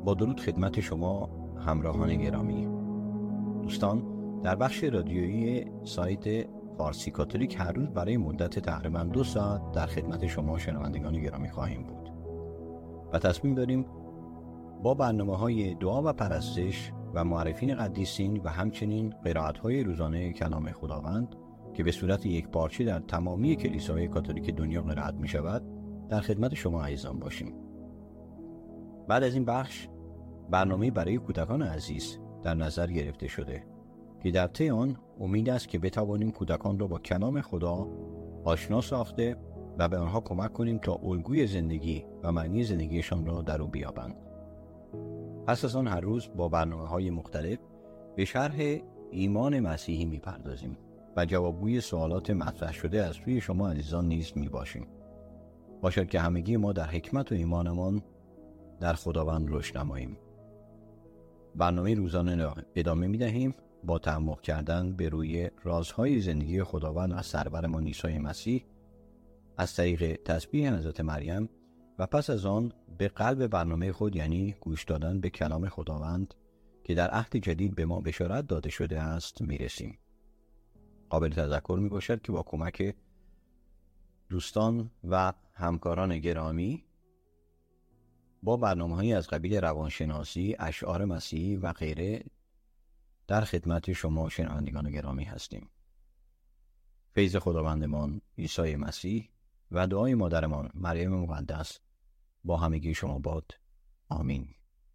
با درود خدمت شما همراهان گرامی. دوستان، در بخش رادیویی سایت فارسی کاتولیک هر روز برای مدت تقریباً 2 ساعت در خدمت شما شنوندگان گرامی خواهیم بود و تصمیم داریم با برنامه‌های دعا و پرستش و معرفین قدیسین و همچنین قرائت‌های روزانه کلام خداوند که به صورت یکپارچه در تمامی کلیساهای کاتولیک دنیا قرائت می‌شود در خدمت شما عزیزان باشیم. بعد از این بخش برنامه برای کودکان عزیز در نظر گرفته شده که در طی آن امید است که بتوانیم کودکان را با کلام خدا آشنا ساخته و به آنها کمک کنیم تا الگوی زندگی و معنی زندگیشان را در او بیابند. پس از آن هر روز با برنامه‌های مختلف به شرح ایمان مسیحی می‌پردازیم و جوابگوی سوالات مطرح شده از سوی شما عزیزان نیز می‌باشیم. باشد که همگی ما در حکمت و ایمانمان در خداوند رشد نماییم. برنامه روزانه را ادامه می‌دهیم با تعمق کردن به روی رازهای زندگی خداوند از سرورمان عیسی مسیح از طریق تسبیح حضرت مریم و پس از آن به قلب برنامه خود، یعنی گوش دادن به کلام خداوند که در عهد جدید به ما بشارت داده شده است میرسیم. قابل تذکر میباشد که با کمک دوستان و همکاران گرامی با برنامه‌هایی از قبیل روانشناسی، اشعار مسیحی و غیره در خدمت شما شنوندگان گرامی هستیم. فیض خداوندمان عیسی مسیح و دعای مادرمان مریم مقدس با همگی شما باد. آمین.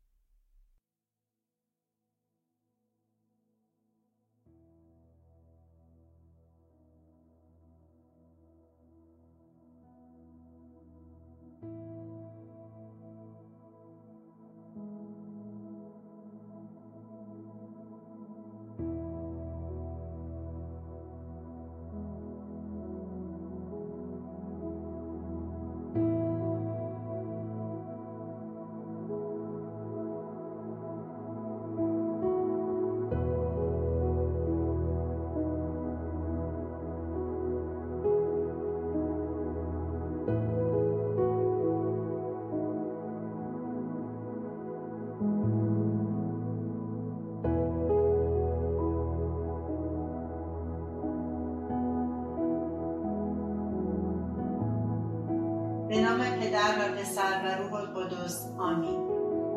به نام پدر و پسر و روح القدس. آمین.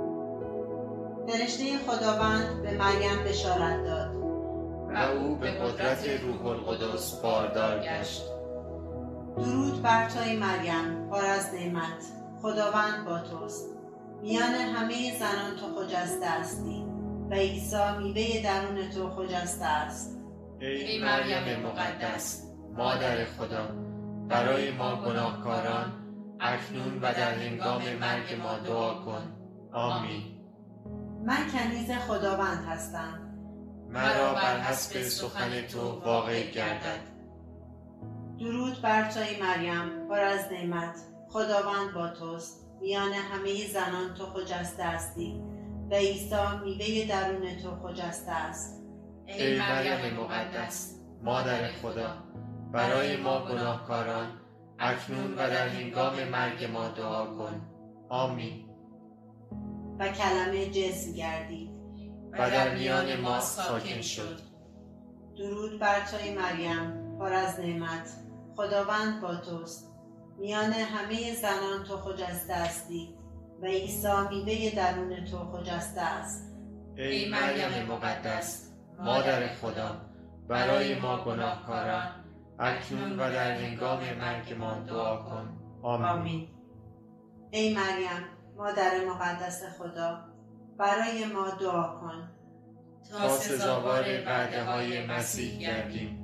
فرشته خداوند به مریم بشارت داد و او به قدرت روح القدس باردار گشت. درود بر توی مریم، پر از نعمت، خداوند با توست. میان همه زنان تو خجسته هستی و عیسی میوه درون تو خجسته است. ای مریم مقدس، مادر خدا، برای ما گناهکاران اکنون و در هنگام مرگ ما دعا کن. آمین. من کنیز خداوند هستم، مرا بر حسب سخن تو واقع گردد. درود بر توی مریم، پر از نعمت، خداوند با توست. میان همه زنان تو خجسته هستی و عیسی میوه درون تو خجسته است. ای مریم مقدس، مادر خدا، برای ما گناهکاران اکنون و در هنگام مرگ ما دعا کن. آمین. و کلمه جسم گردید و در میان ما ساکن شد. درود بر توی مریم، پر از نعمت، خداوند با توست. میان همه زنان تو خجسته هستی و عیسی میوه درون تو خجسته است. ای مریم مقدس، مادر خدا، برای ما گناهکاران اکنون و در هنگام مرگ ما دعا کن. آمین. ای مریم، مادر مقدس خدا، برای ما دعا کن تا سزاوار وعده های مسیح گردیم.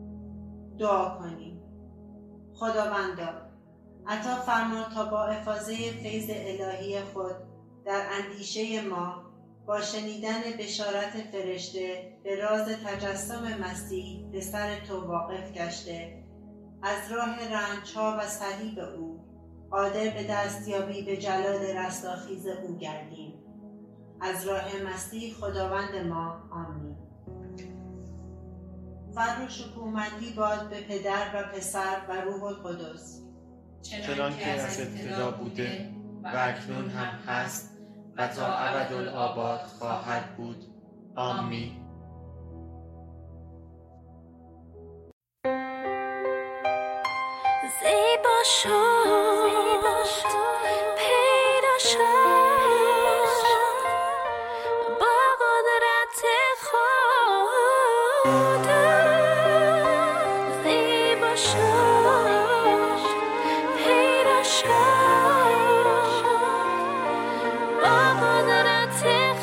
دعا کنیم. خداوندا، عطا فرما تا با افاضه فیض الهی خود در اندیشه ما با شنیدن بشارت فرشته به راز تجسم مسیح پسر تو واقف گشته، از راه رنج‌ها و صلیب او قادر به دستیابی به جلال رستاخیز او گردیم. از راه مسیح خداوند ما. آمین. فر و شکوهمندی باد به پدر و پسر و روح القدس، چنان که از ابتدا بوده و اکنون هم هست و تا ابدالآباد خواهد بود. آمین. زیبا شد پیدا شد با قدرت خود. زیبا شد پیدا شد با قدرت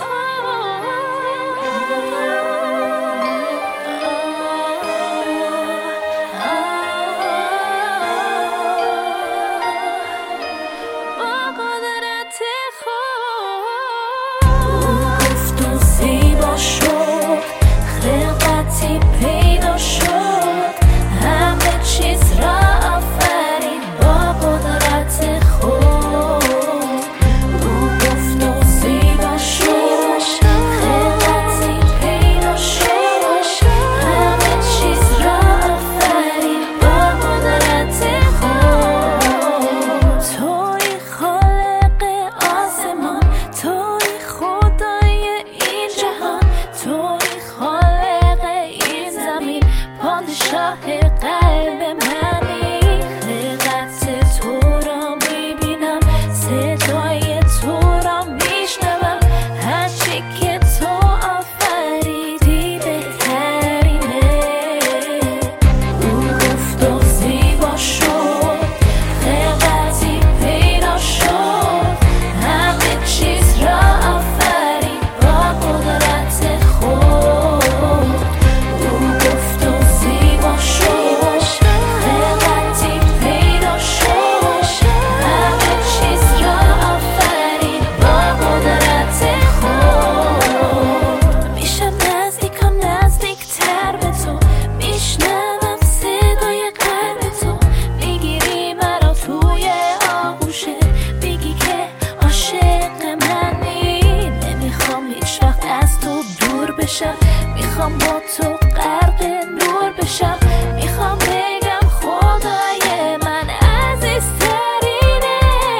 میخوام با تو غرق نور بشم. میخوام بگم خدای من عزیزترینه.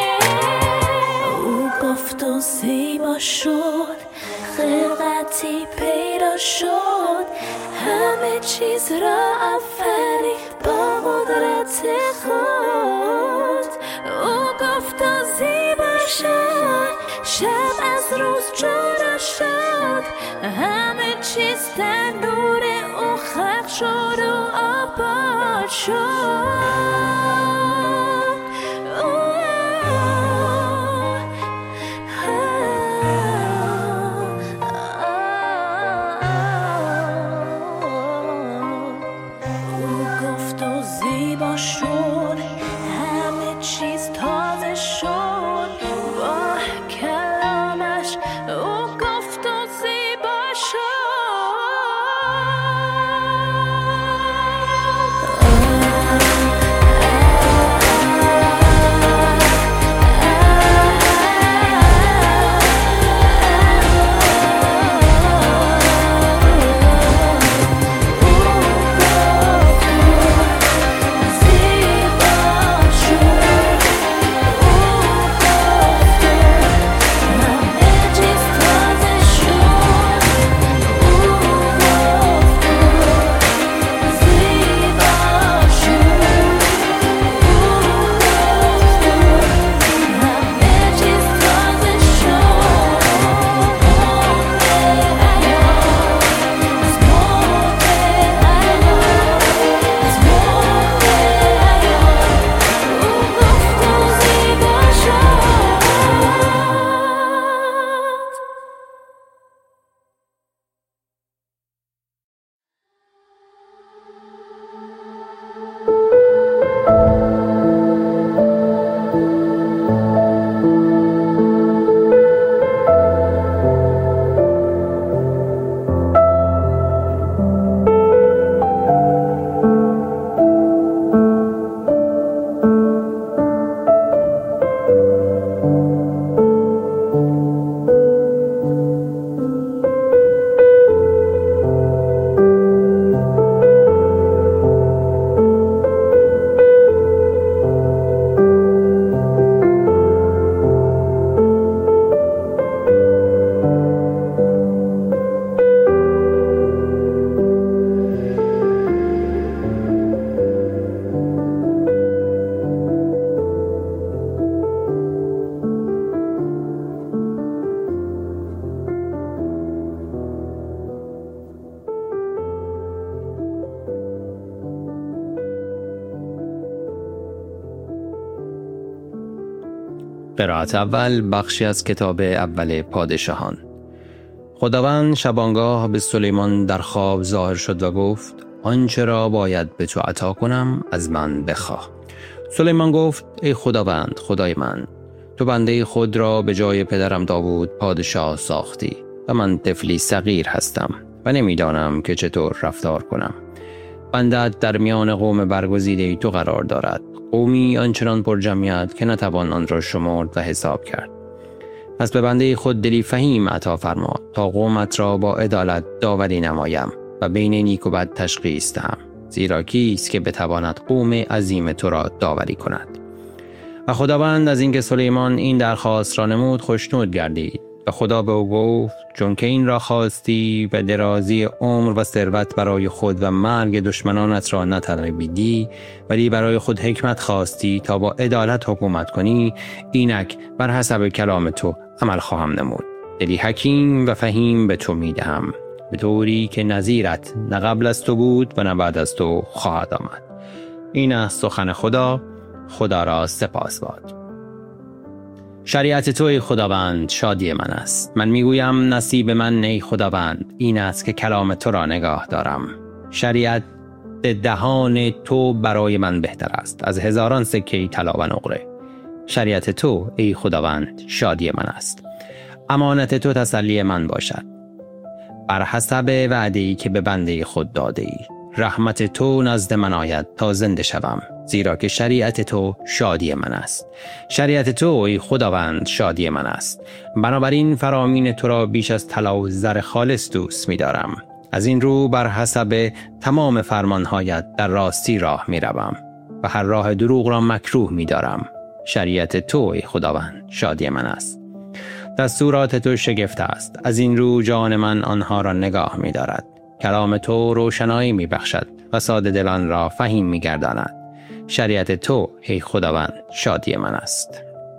او گفت و زیبا شد، خلقتی پیدا شد، همه چیز را آفرید با قدرت خود. او گفت و زیبا شد، شب از روز جدا شد، همه چیز در نور او خلق شد و آباد شد. او گفت و زیبا شد، همه چیز تازه شد با کلامش. او گفت و زیبا شد. زیبا شد. قرائت اول، بخشی از کتاب اول پادشاهان. خداوند شبانگاه به سلیمان در خواب ظاهر شد و گفت: آنچه را باید به تو عطا کنم از من بخواه. سلیمان گفت: ای خداوند خدای من، تو بنده خود را به جای پدرم داوود پادشاه ساختی و من طفلی صغیر هستم و نمیدانم که چطور رفتار کنم. بنده‌ات در میان قوم برگزیده تو قرار دارد، قومی آنچنان پر جمعیت که نتوان آن را شمرد و حساب کرد. پس به بنده خود دلی فهیم عطا فرما تا قومت را با عدالت داوری نمایم و بین نیک و بد تشخیص دهم، زیرا کیست که بتواند قوم عظیم تو را داوری کند؟ و خداوند از اینکه سلیمان این درخواست را نمود خوشنود گردید و خدا به او گفت: چون که این را خواستی و درازی عمر و ثروت برای خود و مرگ دشمنانت را نطلبیدی، ولی برای خود حکمت خواستی تا با عدالت حکومت کنی، اینک بر حسب کلام تو عمل خواهم نمود. دلی حکیم و فهیم به تو میدهم، به طوری که نظیرت نه قبل از تو بود و نه بعد از تو خواهد آمد. این است سخن خدا. خدا را سپاس باد. شریعت تو ای خداوند شادی من است. من میگویم نصیب من ای خداوند این است که کلام تو را نگاه دارم. شریعت دهان تو برای من بهتر است از هزاران سکه طلا و نقره. شریعت تو ای خداوند شادی من است. امانت تو تسلی من باشد بر حسب وعده‌ای که به بنده خود داده ای. رحمت تو نزد من آید تا زنده شوم، زیرا که شریعت تو شادی من است. شریعت تو ای خداوند شادی من است. بنابراین فرامین تو را بیش از طلا و زر خالص دوست می دارم. از این رو بر حسب تمام فرمانهایت در راستی راه می روم و هر راه دروغ را مکروه می دارم. شریعت تو ای خداوند شادی من است. دستورات تو شگفت است، از این رو جان من آنها را نگاه می دارد. کلام تو روشنایی می بخشد و ساده دلان را فهیم می گرداند. شریعت تو ای خداوند شادی من است.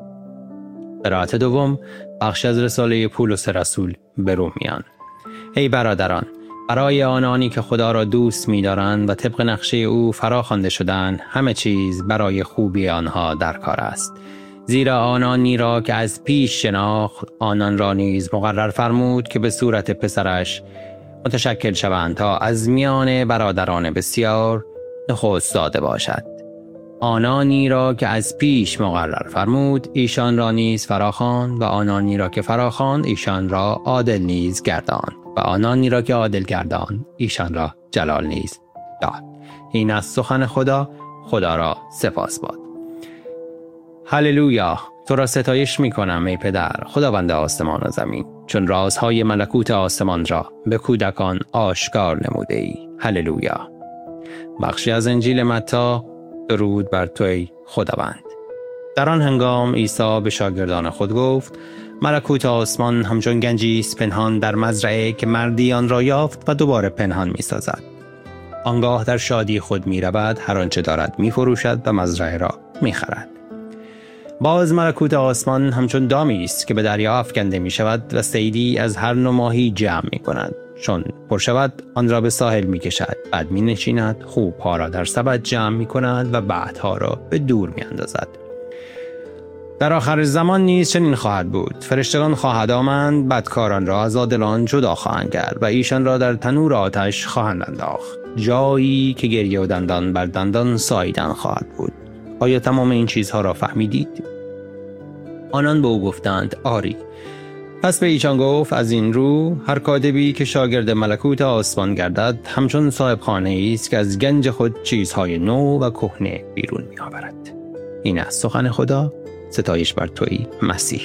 قرائت دوم، بخش از رساله پولس رسول به رومیان. ای برادران، برای آنانی که خدا را دوست می دارند و طبق نقشه او فرا خوانده شدند، همه چیز برای خوبی آنها در کار است. زیرا آنانی را که از پیش شناخت، آنان را نیز مقرر فرمود که به صورت پسرش متشکل شوند تا از میان برادران بسیار نخست داده باشد. آنانی را که از پیش مقرر فرمود ایشان را نیز فراخواند و آنانی را که فراخواند ایشان را عادل نیز گرداند و آنانی را که عادل گرداند ایشان را جلال نیز داد. این از سخن خدا. خدا را سپاس باد. هللویا. تو را ستایش می کنم ای پدر، خداوند آسمان و زمین، چون رازهای ملکوت آسمان را به کودکان آشکار نموده ای. هللویا. بخشی از انجیل متی. درود بر تو ای خداوند. در آن هنگام عیسی به شاگردان خود گفت: ملکوت آسمان همچون گنجی است پنهان در مزرعه که مردی آن را یافت و دوباره پنهان می سازد. آنگاه در شادی خود می رود، هر آنچه دارد می فروشد و مزرعه را می خرد. باز ملکوت آسمان همچون دامی است که به دریا افکنده می شود و صیدی از هر نوع ماهی جمع می کند. چون پر شود آن را به ساحل می کشد، بعد می نشیند، خوبها را در سبد جمع می کند و بعدها را به دور می اندازد. در آخر زمان نیز چنین خواهد بود. فرشتگان خواهد آمد، بدکاران را از عادلان جدا خواهند کرد و ایشان را در تنور آتش خواهند انداخت، جایی که گریه و دندان بر دندان ساییدن خواهد بود. آیا تمام این چیزها را فهمیدید؟ آنان به او گفتند آری. پس به ایشان گفت: از این رو هر کاتبی که شاگرد ملکوت آسمان گردد همچون صاحب خانه است که از گنج خود چیزهای نو و کهنه بیرون می آورد. این است سخن خدا. ستایش بر تویی مسیح.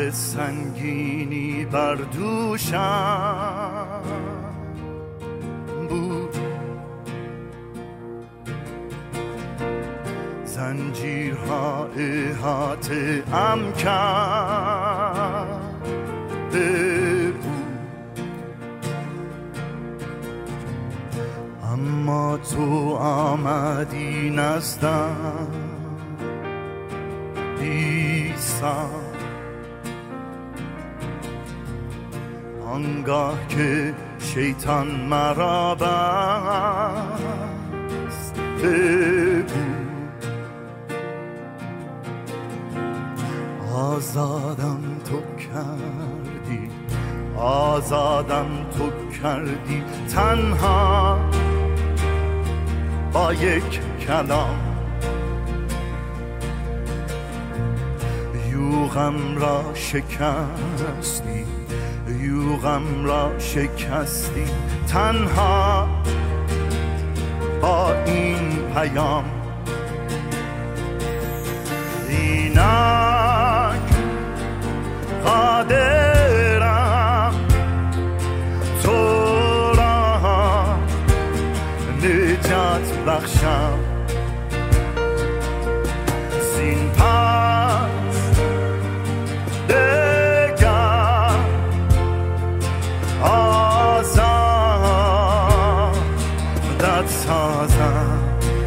سنگینی بر دوشم بود، زنجیرها احاطه ام کرده بود، اما تو آمدی نزدم عیسی، آنگاه که شیطان مرا بسته بود، آزادم تو کردی، آزادم تو کردی، تنها با یک کلام یوغم را شکستی، یوغم را شکستی، تنها با این پیام، اینک قادرم تو را نجات بخشم، زین پس دگر آزادت سازم،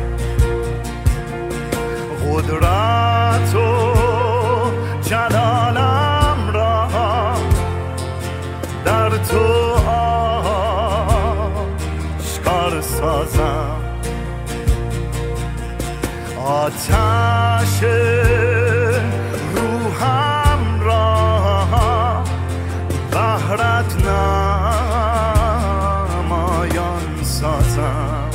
قدرت و جلالم را در تو آشکار سازم، آتش روحم را بهرت نمایان سازم،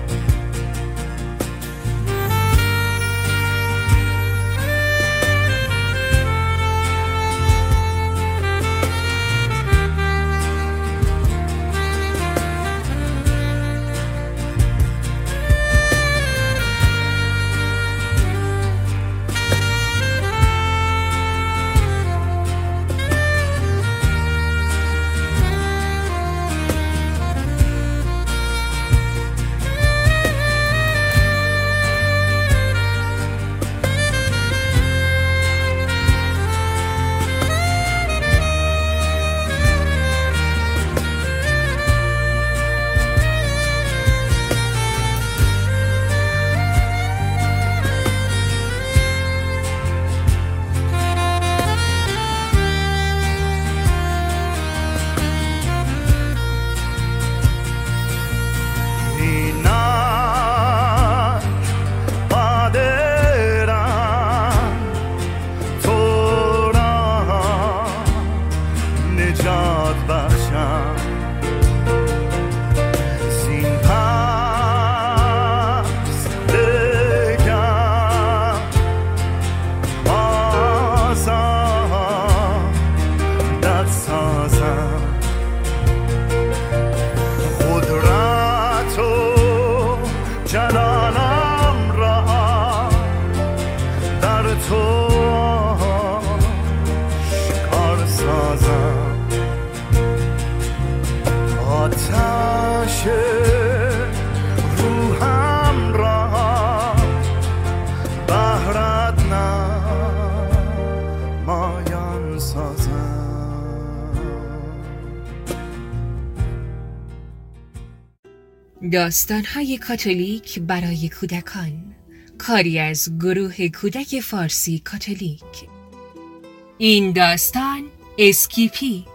جلالم را در تو شکار سازم، آتش روحم را بهرت نمایان سازم. داستان‌های کاتولیک برای کودکان، کاری از گروه کودک فارسی کاتولیک. این داستان اسکیپی.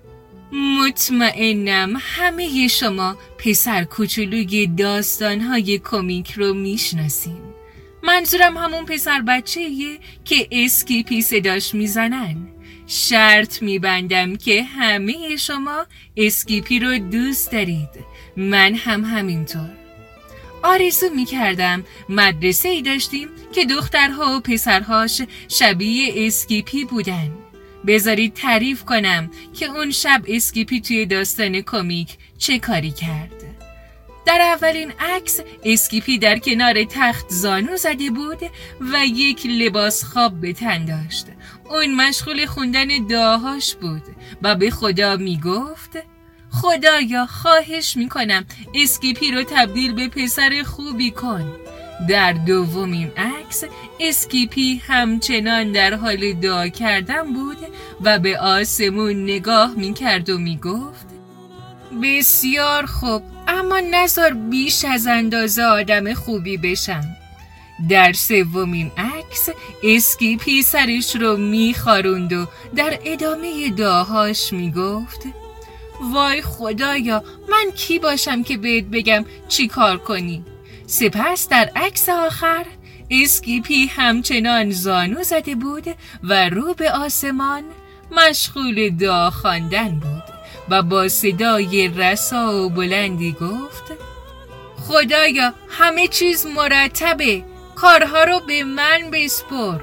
مطمئنم همه شما پسر کوچولوی داستان‌های کمیک رو میشناسین. منظورم همون پسر بچه‌ایه که اسکیپی صداش میزنن. شرط میبندم که همه شما اسکیپی رو دوست دارید. من هم همینطور. آرزو میکردم مدرسه ای داشتیم که دخترها و پسرهاش شبیه اسکیپی بودن. بذارید تعریف کنم که اون شب اسکیپی توی داستان کمیک چه کاری کرد. در اولین عکس اسکیپی در کنار تخت زانو زده بود و یک لباس خواب به تن داشت. اون مشغول خوندن دعاهاش بود و به خدا میگفت خدایا خواهش میکنم اسکیپی رو تبدیل به پسر خوبی کن. در دومین عکس اسکیپی همچنان در حال دعا کردن بود و به آسمون نگاه میکرد و میگفت بسیار خوب، اما نذار بیش از اندازه آدم خوبی بشم. در سومین عکس اسکیپی سرش رو میخاروند و در ادامه دعاهاش میگفت وای خدایا، من کی باشم که بهت بگم چی کار کنی؟ سپس در عکس آخر اسکیپی همچنان زانو زده بود و رو به آسمان مشغول دعا خواندن بود و با صدای رسا و بلندی گفت خدایا همه چیز مرتبه، کارها رو به من بسپر.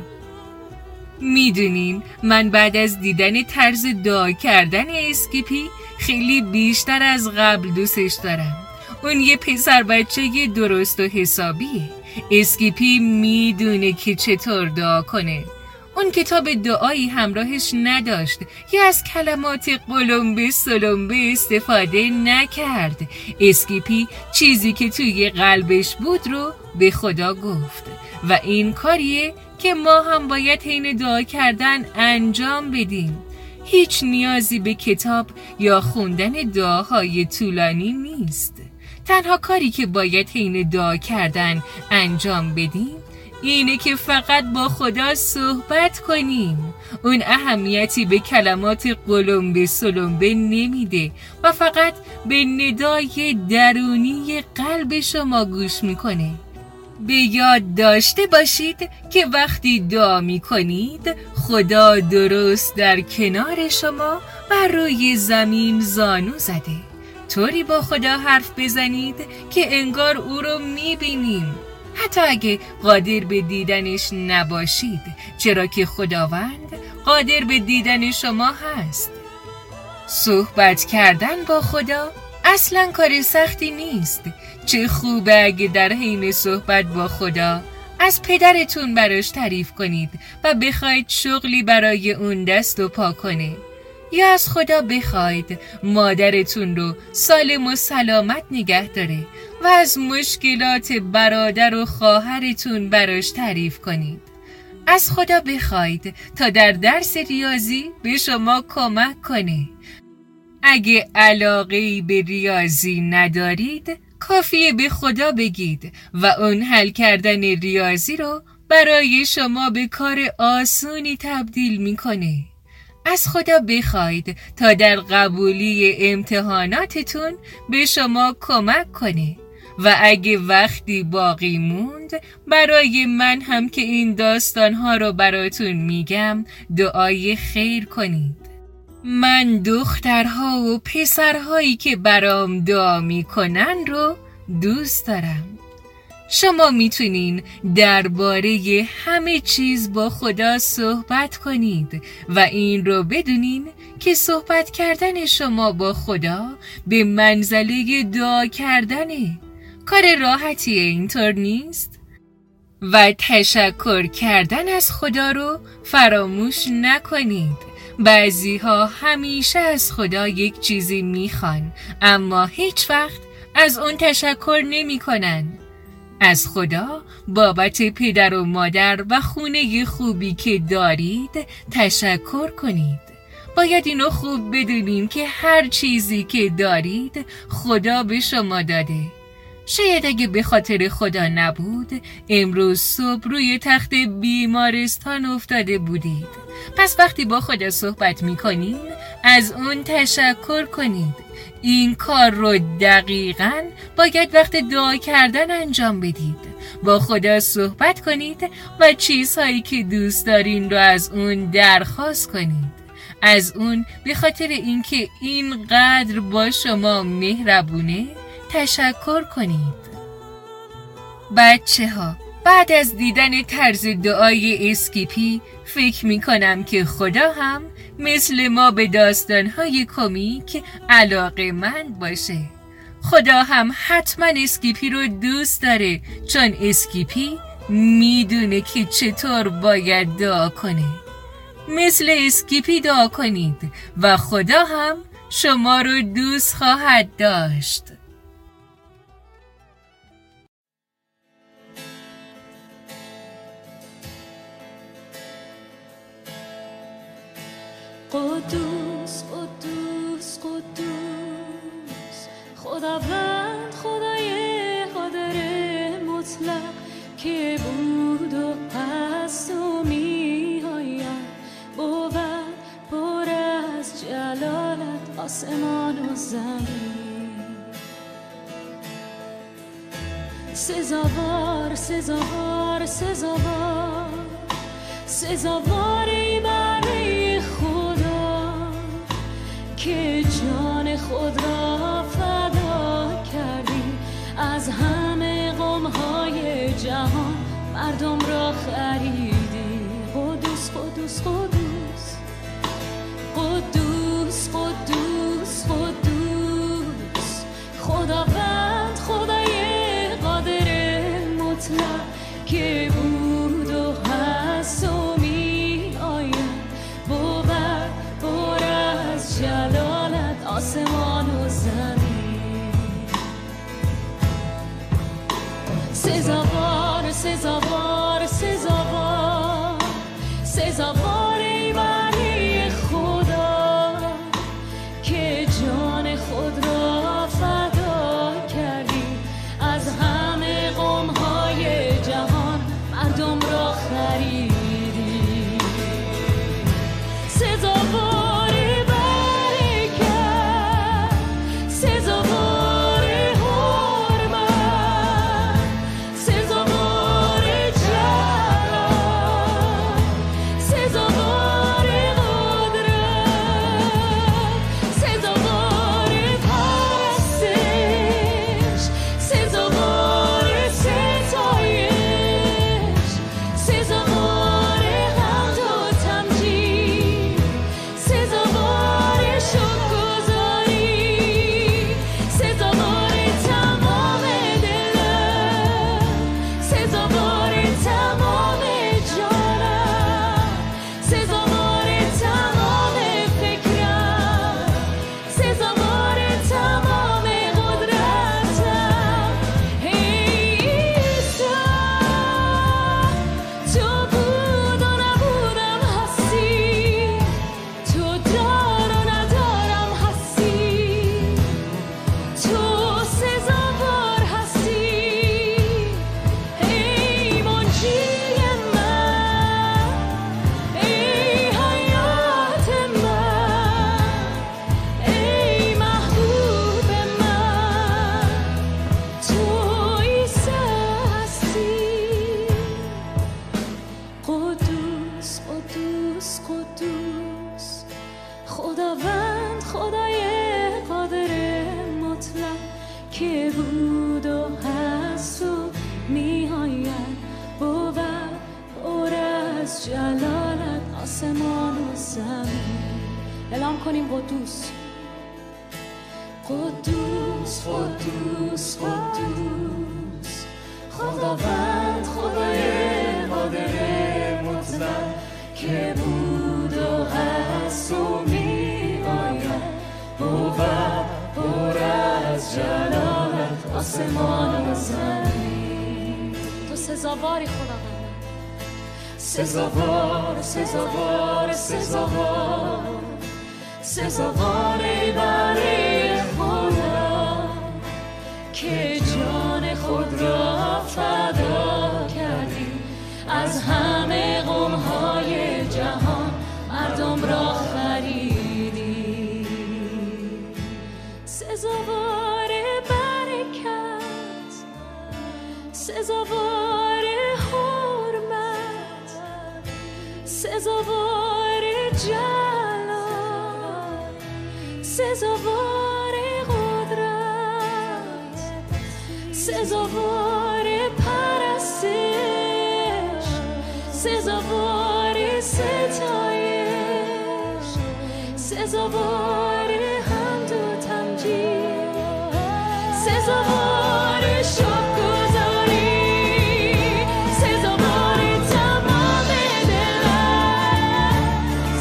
میدونین من بعد از دیدن طرز دعا کردن اسکیپی خیلی بیشتر از قبل دوستش دارم. اون یه پسر بچه درست و حسابیه. اسکیپی میدونه که چطور دعا کنه. اون کتاب دعایی همراهش نداشت یا از کلمات قلمبه سلمبه استفاده نکرد. اسکیپی چیزی که توی قلبش بود رو به خدا گفت و این کاریه که ما هم باید حین دعا کردن انجام بدیم. هیچ نیازی به کتاب یا خوندن دعاهای طولانی نیست. تنها کاری که باید حین دعا کردن انجام بدیم اینه که فقط با خدا صحبت کنیم. اون اهمیتی به کلمات قلمبه سلمبه نمیده و فقط به ندای درونی قلب شما گوش میکنه. به یاد داشته باشید که وقتی دعا میکنید خدا درست در کنار شما و روی زمین زانو زده. طوری با خدا حرف بزنید که انگار او رو میبینیم، حتی اگه قادر به دیدنش نباشید، چرا که خداوند قادر به دیدن شما هست. صحبت کردن با خدا اصلا کار سختی نیست. چه خوبه اگه در حین صحبت با خدا از پدرتون براش تعریف کنید و بخواید شغلی برای اون دست و پا کنه، یا از خدا بخواید مادرتون رو سالم و سلامت نگه داره و از مشکلات برادر و خواهرتون براش تعریف کنید. از خدا بخواید تا در درس ریاضی به شما کمک کنه. اگه علاقه‌ای به ریاضی ندارید کافیه به خدا بگید و اون حل کردن ریاضی رو برای شما به کار آسونی تبدیل میکنه. از خدا بخواید تا در قبولی امتحاناتتون به شما کمک کنه و اگه وقتی باقی موند برای من هم که این داستانها رو براتون میگم دعای خیر کنید. من دخترها و پسرهایی که برام دعا میکنن رو دوست دارم. شما میتونین درباره همه چیز با خدا صحبت کنید و این رو بدونین که صحبت کردن شما با خدا به منزله دعا کردنه. کار راحتیه، اینطور نیست؟ و تشکر کردن از خدا رو فراموش نکنید. بعضی‌ها همیشه از خدا یک چیزی میخوان اما هیچ وقت از اون تشکر نمی‌کنن. از خدا بابت پدر و مادر و خونه خوبی که دارید تشکر کنید. باید اینو خوب بدونیم که هر چیزی که دارید خدا به شما داده. شاید اگه به خاطر خدا نبود امروز صبح روی تخت بیمارستان افتاده بودید. پس وقتی با خدا صحبت میکنین از اون تشکر کنید. این کار رو دقیقاً باید وقت دعا کردن انجام بدید. با خدا صحبت کنید و چیزهایی که دوست دارین رو از اون درخواست کنید. از اون به خاطر اینکه اینقدر با شما مهربونه تشکر کنید. بچه‌ها، بعد از دیدن طرز دعای اسکیپی فکر میکنم که خدا هم مثل ما به داستانهای کمیک علاقه‌مند باشه. خدا هم حتما اسکیپی رو دوست داره چون اسکیپی میدونه که چطور باید دعا کنه. مثل اسکیپی دعا کنید و خدا هم شما رو دوست خواهد داشت. قدوس قدوس قدوس خداوند خدای قادر مطلق که بود و هست و می آید بود پر از جلالت آسمان و زمین. سزاوار سزاوار سزاوار سزاواری برای خدا که جان خود را فدا کردی، از همه قوم‌های جهان مردم را خریدی. قدوس قدوس قدوس قدوس قدوس قدوس خداوند خدای قادر مطلق که بود و هست و می آید بود پر از جلالت آسمان و زمین. سزاوار سزاوار سزاوار سزاواری برای خدا که جان خود را فدا کردی، از همه قوم‌های جهان مردم را خریدی. سزاوار برکت سزاوار حرمت سزاوار جلال سزاوار قدرت سزاوار پرستش سزاوار ستایش سزاوار حمد و تمجید سزاوار شکرگزاری سزاوار تمام دلم سزاوار تمام جانم سزاوار تمام فکرم سزاوار تمام قدرتم. عیسی تو بود و نبودم هستی، تو دار و ندارم هستی، تو سزاوار هستی. ای منجی من، ای حیات من، ای محبوب من، تو عیسی هستی. قدوس قدوس قدوس خداوند خدای قادر مطلق که بود و هست و می آید بود پر از جلالت آسمان و زمین. اعلام کنیم قدوس قدوس قدوس قدوس خداوند خدای قادر مطلق که بود و هست و می آید بود پر از جلالت آسمان و زمین. تو سزاواری خداوند، سزاوار سزاوار سزاوار سزاواری برای خدا که جان خود را فدا کردی، از همه قوم‌های جهان مردم را خریدی. سزاوار برکت سزاوار حرمت سزاوار جلال سزاوار قدرت سزاوار پرستش سزاوار ستایش سزاوار حمد و تمجید سزاوار شکرگزاری سزاوار تمام دلم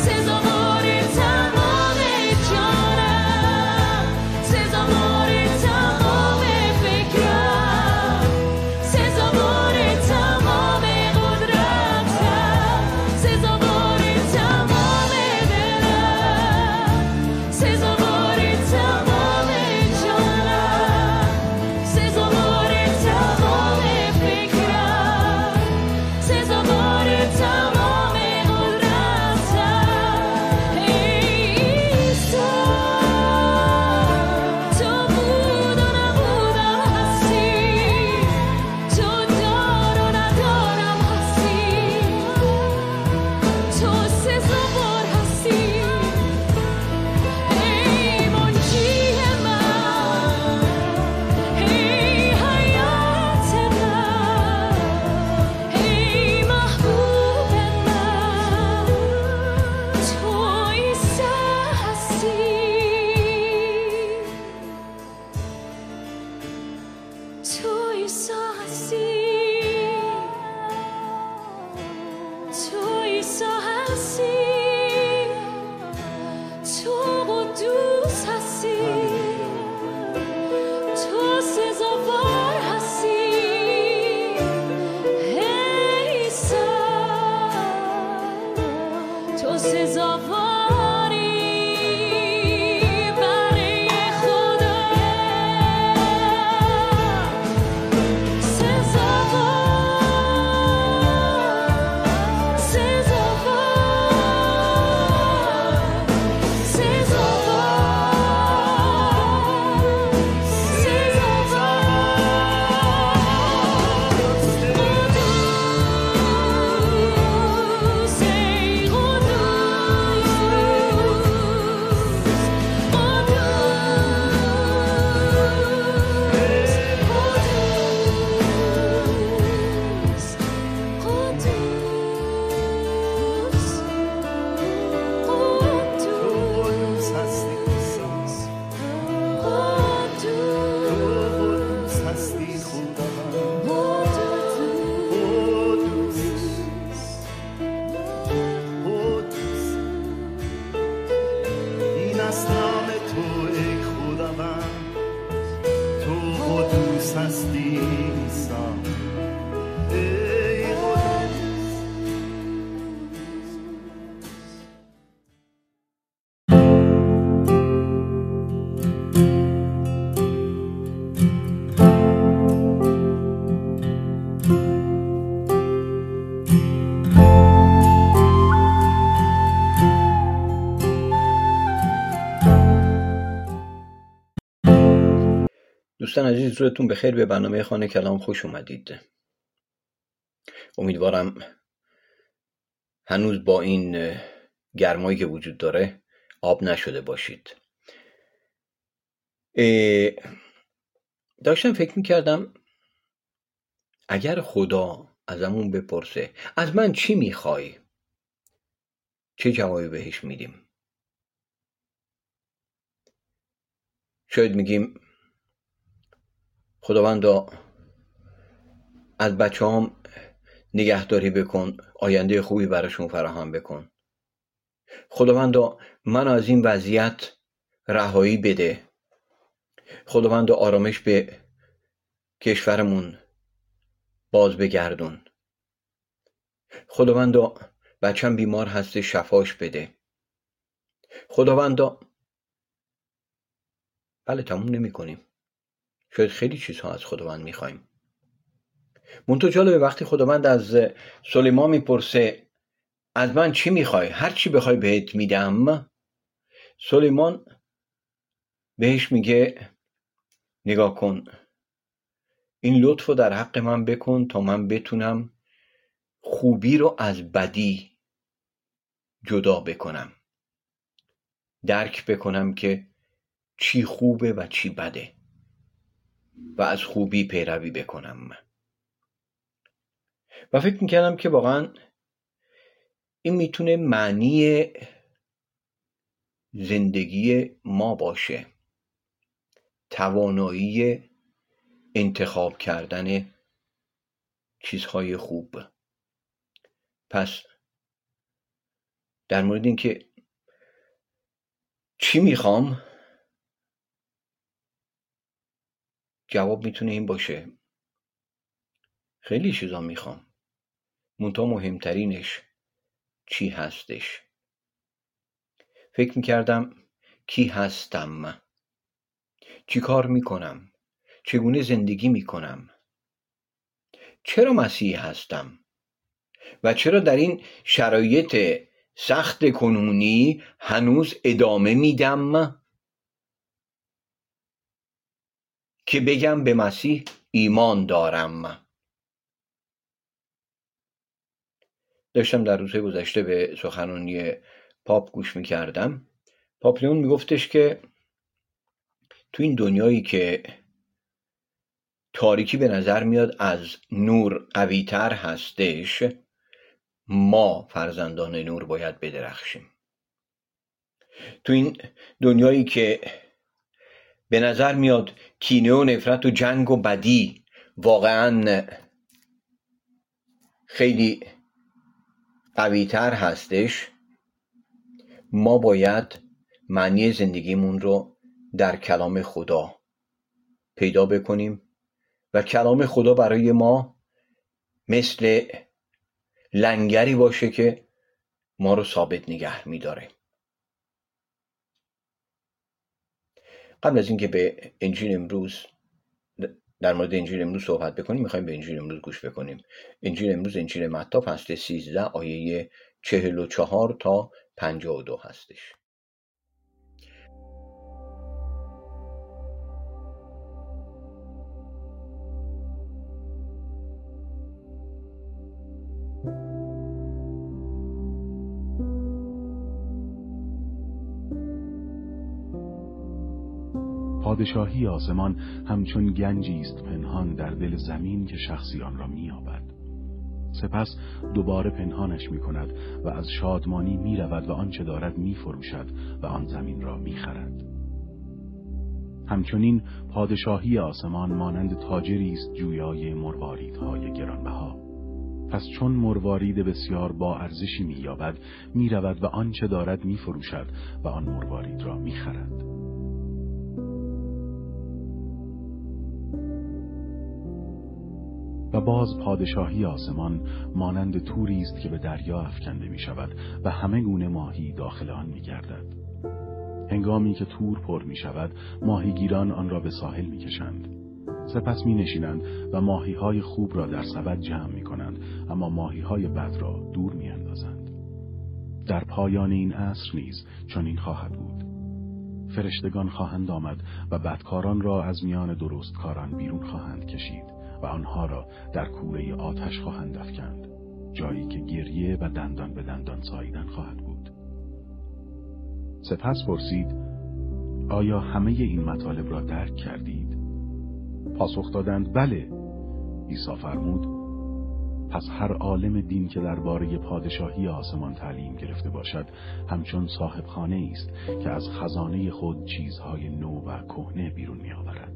دوستان عزیز، روزتون بخیر. به برنامه خانه کلام خوش اومدید. امیدوارم هنوز با این گرمایی که وجود داره آب نشده باشید. داشتم فکر میکردم اگر خدا ازمون بپرسه از من چی میخوای، چه جوابی بهش میدیم؟ شاید میگیم خداوندا از بچه‌هام نگهداری بکن، آینده خوبی براشون فراهم بکن. خداوندا منو از این وضعیت رهایی بده. خداوندا آرامش به کشورمون باز بگردون. خداوندا بچم بیمار هست، شفاش بده. خداوندا بله، تموم نمی کنیم. شاید خیلی چیزها از خداوند میخوایم. منتها جالبه وقتی خداوند از سلیمان میپرسه از من چی میخوای، هر چی بخوای بهت میدم، سلیمان بهش میگه نگاه کن، این لطف رو در حق من بکن تا من بتونم خوبی رو از بدی جدا بکنم، درک بکنم که چی خوبه و چی بده و از خوبی پیروی بکنم. و فکر میکردم که واقعا این میتونه معنی زندگی ما باشه، توانایی انتخاب کردن چیزهای خوب. پس در مورد این که چی میخوام، جواب میتونه این باشه خیلی چیزا میخوام، منتها مهمترینش چی هستش. فکر میکردم کی هستم، چی کار میکنم، چگونه زندگی میکنم، چرا مسیحی هستم و چرا در این شرایط سخت کنونی هنوز ادامه میدم که بگم به مسیح ایمان دارم. داشتم در روزهای گذشته به سخنرانی پاپ گوش میکردم. پاپ لیون میگفتش که تو این دنیایی که تاریکی به نظر میاد از نور قوی‌تر هستش، ما فرزندان نور باید بدرخشیم. تو این دنیایی که به نظر میاد کینه و نفرت و جنگ و بدی واقعا خیلی قوی‌تر هستش، ما باید معنی زندگیمون رو در کلام خدا پیدا بکنیم و کلام خدا برای ما مثل لنگری باشه که ما رو ثابت نگه می‌داره. قبل از اینکه به انجیل امروز در مورد انجیل امروز صحبت بکنیم، میخوایم به انجیل امروز گوش بکنیم. انجیل امروز انجیل متی فصل 13 آیه 44 تا 52 هستش. پادشاهی آسمان همچون گنجی است پنهان در دل زمین که شخصی آن را می‌یابد. سپس دوباره پنهانش می‌کند و از شادمانی می‌رود و آنچه دارد می‌فروشد و آن زمین را می‌خرد. همچنین پادشاهی آسمان مانند تاجری است جویای مرواریدهای گرانبها. پس چون مروارید بسیار با ارزشی می‌یابد، می‌رود و آنچه دارد می‌فروشد و آن مروارید را می‌خرد. و باز پادشاهی آسمان مانند توری است که به دریا افکنده می شود و همه گونه ماهی داخل آن می گردد. هنگامی که تور پر می شود، ماهیگیران آن را به ساحل می کشند. سپس می نشینند و ماهی های خوب را در سبد جمع می کنند، اما ماهی های بد را دور می اندازند. در پایان این عصر نیز چنین خواهد بود. فرشتگان خواهند آمد و بدکاران را از میان درستکاران بیرون خواهند کشید و آنها را در کوره آتش خواهند افکند، جایی که گریه و دندان به دندان ساییدن خواهد بود. سپس پرسید: آیا همه این مطالب را درک کردید؟ پاسخ دادند: بله. عیسی فرمود: پس هر عالم دین که درباره پادشاهی آسمان تعلیم گرفته باشد، همچون صاحب خانه است که از خزانه خود چیزهای نو و کهنه بیرون می آورد.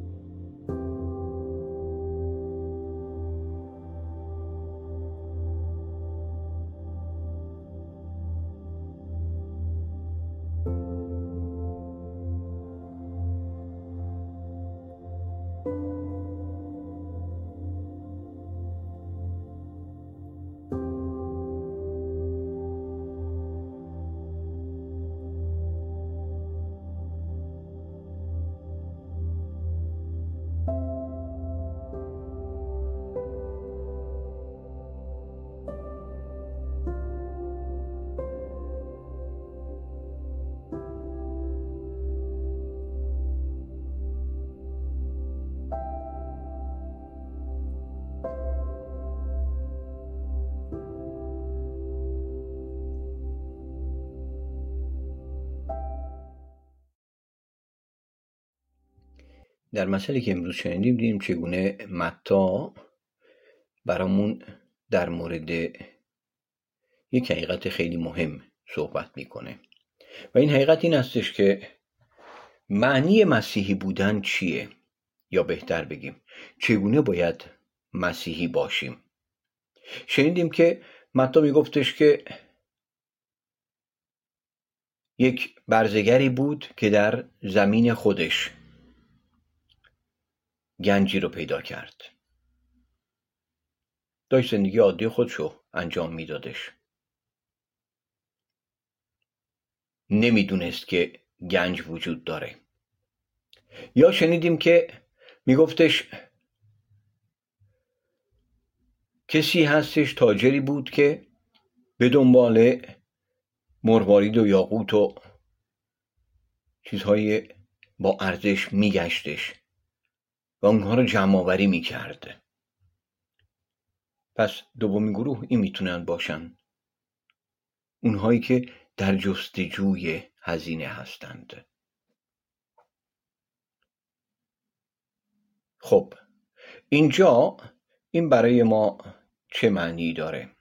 در مسئله که امروز شنیدیم دیدیم چگونه متی برامون در مورد یک حقیقت خیلی مهم صحبت میکنه و این حقیقت این هستش که معنی مسیحی بودن چیه، یا بهتر بگیم چگونه باید مسیحی باشیم. شنیدیم که متی میگفتش که یک برزگری بود که در زمین خودش گنجی رو پیدا کرد، داشت زندگی عادی خودشو انجام میدادش، نمیدونست که گنج وجود داره. یا شنیدیم که میگفتش کسی هستش تاجری بود که به دنبال مروارید و یاقوت و چیزهای با ارزش میگشتش و اونها رو جمع آوری میکرد. پس دومین گروه این میتونن باشن، اونهایی که در جستجوی هزینه هستند. خب اینجا این برای ما چه معنی داره؟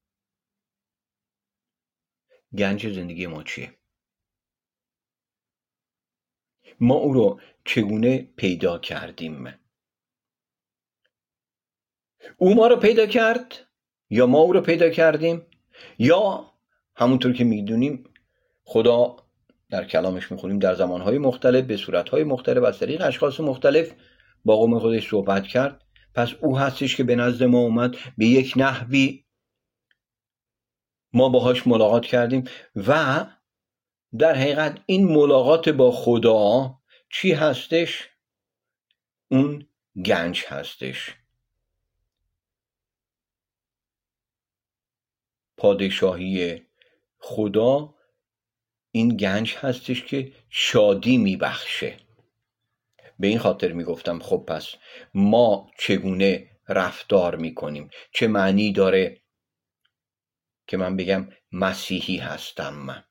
گنج زندگی ما چیه؟ ما او رو چگونه پیدا کردیم؟ او ما رو پیدا کرد یا ما او رو پیدا کردیم؟ یا همونطور که میدونیم خدا در کلامش میخونیم در زمانهای مختلف به صورتهای مختلف از طریق اشخاص مختلف با قوم خودش صحبت کرد. پس او هستش که به نزد ما اومد، به یک نحوی ما باهاش ملاقات کردیم و در حقیقت این ملاقات با خدا چی هستش؟ اون گنج هستش. پادشاهی خدا این گنج هستش که شادی میبخشه. به این خاطر میگفتم خب پس ما چگونه رفتار میکنیم؟ چه معنی داره که من بگم مسیحی هستم؟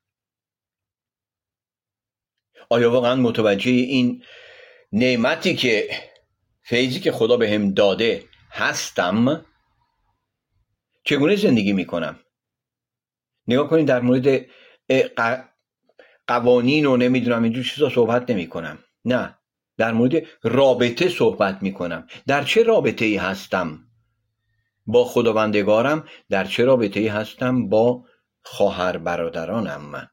آیا واقعا متوجه این نعمتی که فیضی که خدا به هم داده هستم؟ چگونه زندگی میکنم؟ نگاه کنید، در مورد قوانین و نمیدونم اینجور چیزا صحبت نمی کنم، نه، در مورد رابطه صحبت می کنم. در چه رابطه ای هستم با خداوندگارم؟ در چه رابطه ای هستم با خواهر برادرانم؟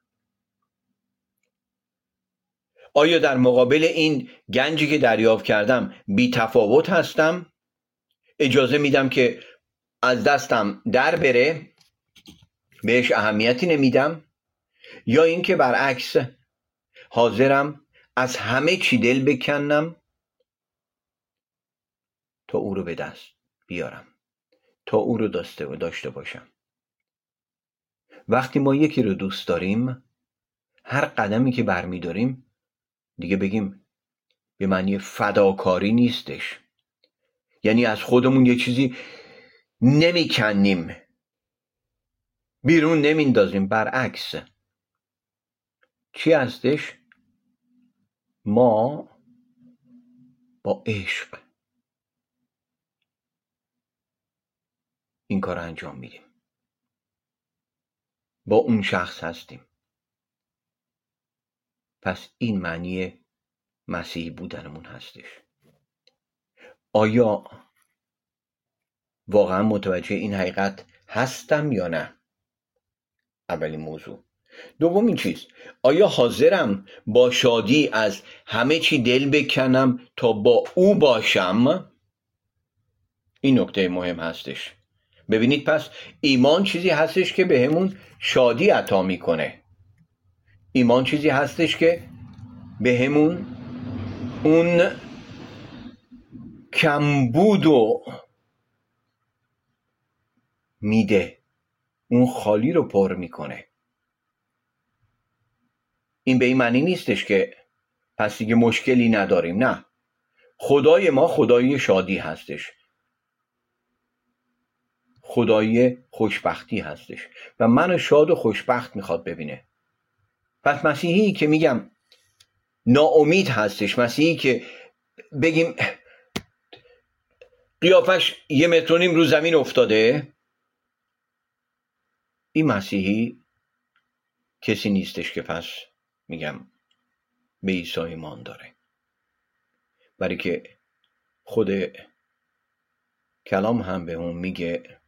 آیا در مقابل این گنجی که دریافت کردم بی تفاوت هستم؟ اجازه میدم که از دستم در بره، بهش اهمیتی نمیدم؟ یا اینکه برعکس حاضرم از همه چی دل بکنم تا او رو به دست بیارم، تا او رو داشته باشم؟ وقتی ما یکی رو دوست داریم، هر قدمی که برمیداریم دیگه بگیم به معنی فداکاری نیستش، یعنی از خودمون یه چیزی نمیکنیم، بیرون نمیندازیم. برعکس چی هستش؟ ما با عشق این کار انجام میدیم، با اون شخص هستیم. پس این معنی مسیحی بودنمون هستش. آیا واقعا متوجه این حقیقت هستم یا نه؟ اولین موضوع. دومین چیز، آیا حاضرم با شادی از همه چی دل بکنم تا با او باشم؟ این نکته مهم هستش. ببینید، پس ایمان چیزی هستش که به همون شادی عطا میکنه. ایمان چیزی هستش که به همون اون کمبودو میده، اون خالی رو پر میکنه. این به این معنی نیستش که پس دیگه مشکلی نداریم. نه، خدای ما خدای شادی هستش، خدای خوشبختی هستش و منو شاد و خوشبخت میخواد ببینه. پس مسیحی که میگم ناامید هستش، مسیحی که بگیم قیافش 1.5 متر رو زمین افتاده، این مسیحی کسی نیستش که پس میگم به عیسی ایمان داره. برای که خود کلام هم به اون میگه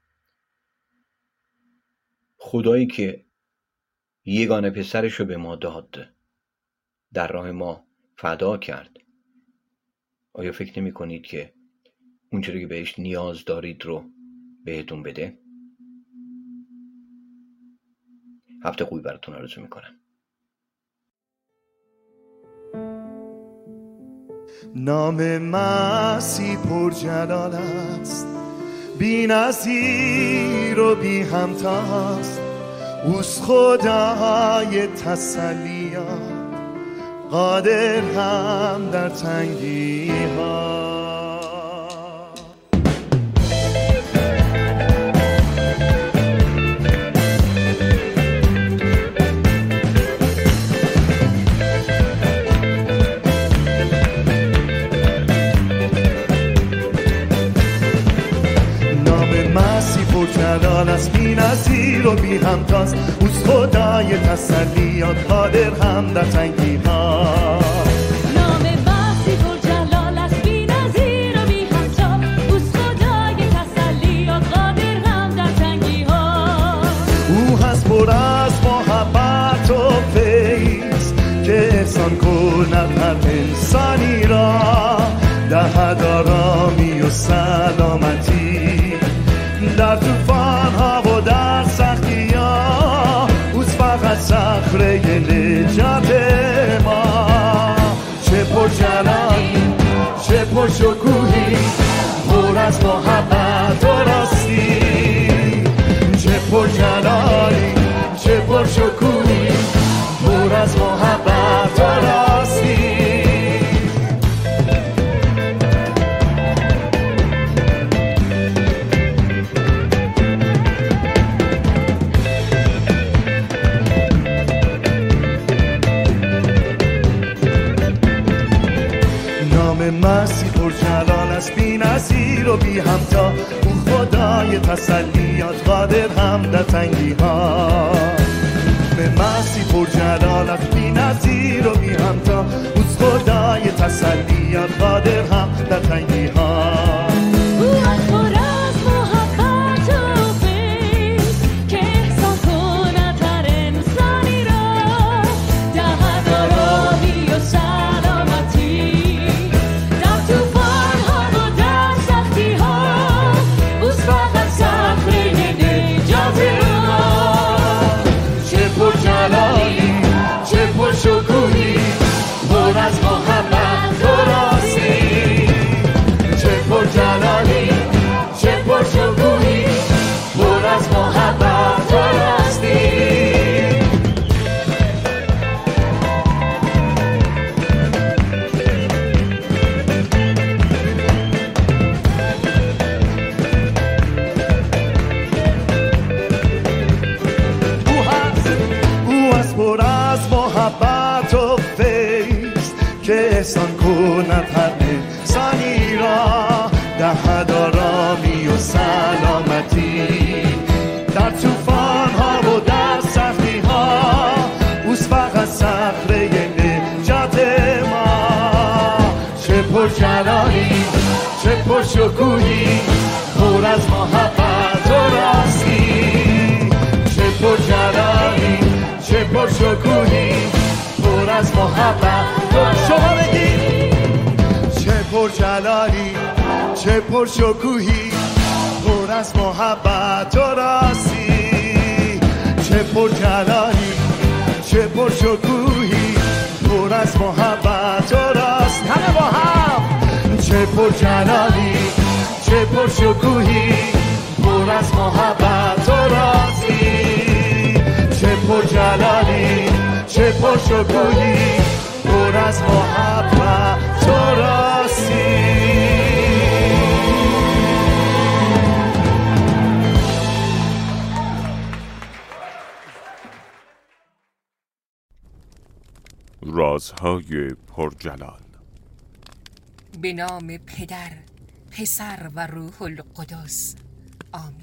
خدایی که یگانه پسرش رو به ما داد، در راه ما فدا کرد، آیا فکر نمی کنید که اونچوری که بهش نیاز دارید رو بهتون بده؟ هفته خوبی براتون آرزو میکنم. نام مسیح پر جلال است، بی نظیر و بی همتاست، اوست خدای تسلیات، قادر هم در تنگی ها. جلال است، بی نظیر و بی همتاست، اوست خدای تسلیات، قادر هم در تنگی ها. نام مسیح پرجلال است، بی نظیر و بی همتاست، اوست خدای تسلیات، قادر هم در تنگی ها. او هست پر از محبت و فیض، که احسان کند هر انسانی را، دهد آرامی و سلامتی در طوفان ها و در سختی ها. اوست فقط صخره نجات ما. چه پر جلالی، چه پر شکوهی، پر از محبت و راستی. چه پر جلالی، چه پر شکوهی، پر از محبت و راستی. مسیح پر جلال است، بی نظیر و بی همتا، او خدای تسلیات، قادر هم در تنگی ها. به مسیح پر جلال است، بی نظیر و بی همتا، او خدای تسلیات، قادر هم در تنگی ها. محبت و فیض که احسان کند هر انسانی را، دهد آرامی و سلامتی در طوفان ها و در سختی ها. اوست فقط صخره نجات ما. چه پرجلالی، چه پرشکوهی، پر از محبت و راستی. چه پرجلالی، چه پرشکوهی، پر از محبت و شما بگید. چه پرجلالی، چه پرشکوهی، پر از محبت و راستی. چه پرجلالی، چه پرشکوهی، پر از محبت و راستی. همه با هم. چه پرجلالی، چه پرشکوهی، پر از محبت و راستی. چه پرجلالی، چه پرشکوهی، پر از محبت و راستی. رازهای پرجلال. به نام پدر، پسر و روح القدس، آمین.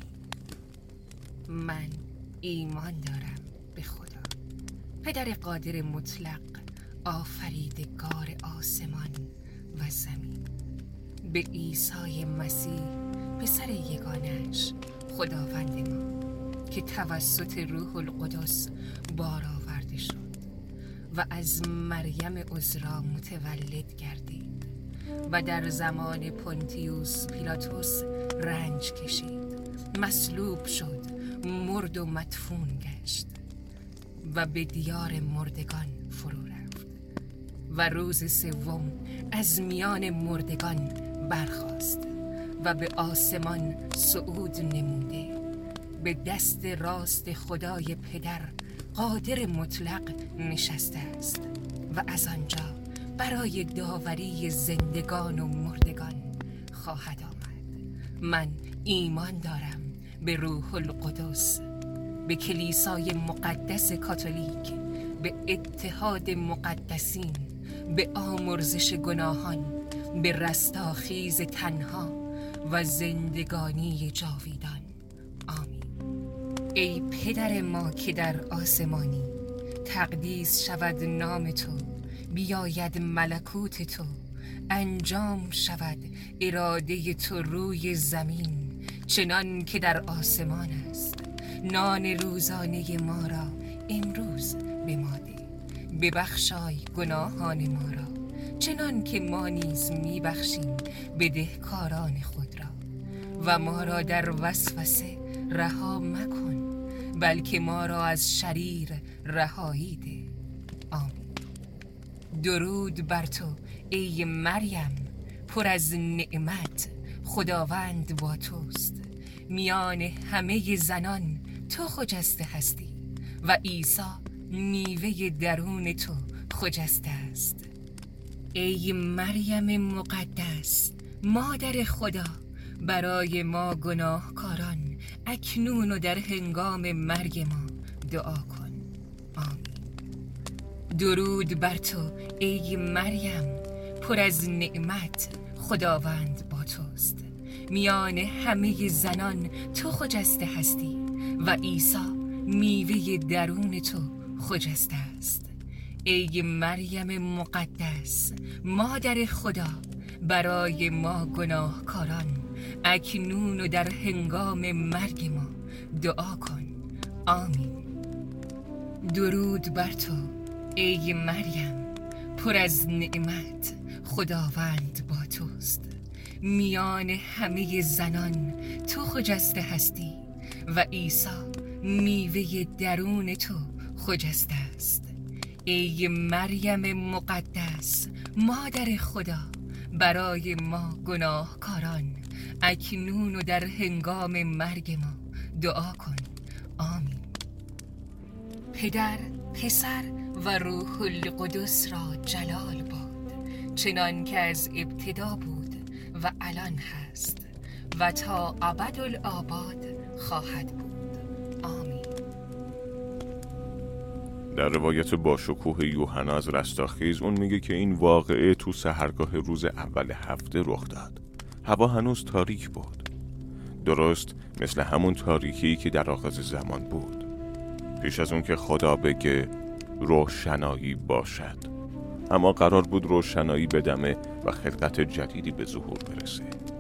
من ایمان دارم به خدا، پدر قادر مطلق، آفریدگار آسمان و زمین، به عیسی مسیح پسر یگانه‌اش خداوند ما که توسط روح القدس بار آورده شد و از مریم عذرا متولد گردید و در زمان پونتیوس پیلاتوس رنج کشید، مصلوب شد، مرد و مدفون گشت و به دیار مردگان فرو رفت و روز سوم از میان مردگان برخاست و به آسمان صعود نموده، به دست راست خدای پدر قادر مطلق نشسته است و از آنجا برای داوری زندگان و مردگان خواهد آمد. من ایمان دارم به روح القدس، به کلیسای مقدس کاتولیک، به اتحاد مقدسین، به آمرزش گناهان، به رستاخیز تنها و زندگانی جاویدان. آمین. ای پدر ما که در آسمانی، تقدیس شود نام تو، بیاید ملکوت تو، انجام شود اراده تو روی زمین چنان که در آسمان است. نان روزانه ما را امروز به ما ده، ببخشای گناهان ما را چنان که ما نیز میبخشیم بدهکاران خود را، و ما را در وسوسه رها مکن، بلکه ما را از شریر رهایی ده. آمین. درود بر تو ای مریم، پر از نعمت، خداوند با توست. میان همه زنان تو خجسته هستی و عیسی میوه درون تو خجسته است. ای مریم مقدس، مادر خدا، برای ما گناهکاران اکنون و در هنگام مرگ ما دعا کن. آمین. درود بر تو ای مریم، پر از نعمت، خداوند با توست. میان همه زنان تو خجسته هستی و عیسی میوه درون تو خجسته است. ای مریم مقدس، مادر خدا، برای ما گناهکاران اکنون و در هنگام مرگ ما دعا کن. آمین. درود بر تو ای مریم، پر از نعمت، خداوند با توست. میان همه زنان تو خجسته هستی و عیسی میوه درون تو خجسته است. ای مریم مقدس، مادر خدا، برای ما گناهکاران اکنون و در هنگام مرگ ما دعا کن. آمین. پدر، پسر و روح القدس را جلال باد، چنان که از ابتدا بود و الان هست و تا ابدالآباد خواهد بود. آمین. در روایت باشکوه یوحنا از رستاخیز اون میگه که این واقعه تو سحرگاه روز اول هفته رخ داد. هوا هنوز تاریک بود، درست مثل همون تاریکی که در آغاز زمان بود، پیش از اون که خدا بگه روشنایی باشد. اما قرار بود روشنایی بدمه و خلقت جدیدی به ظهور برسه.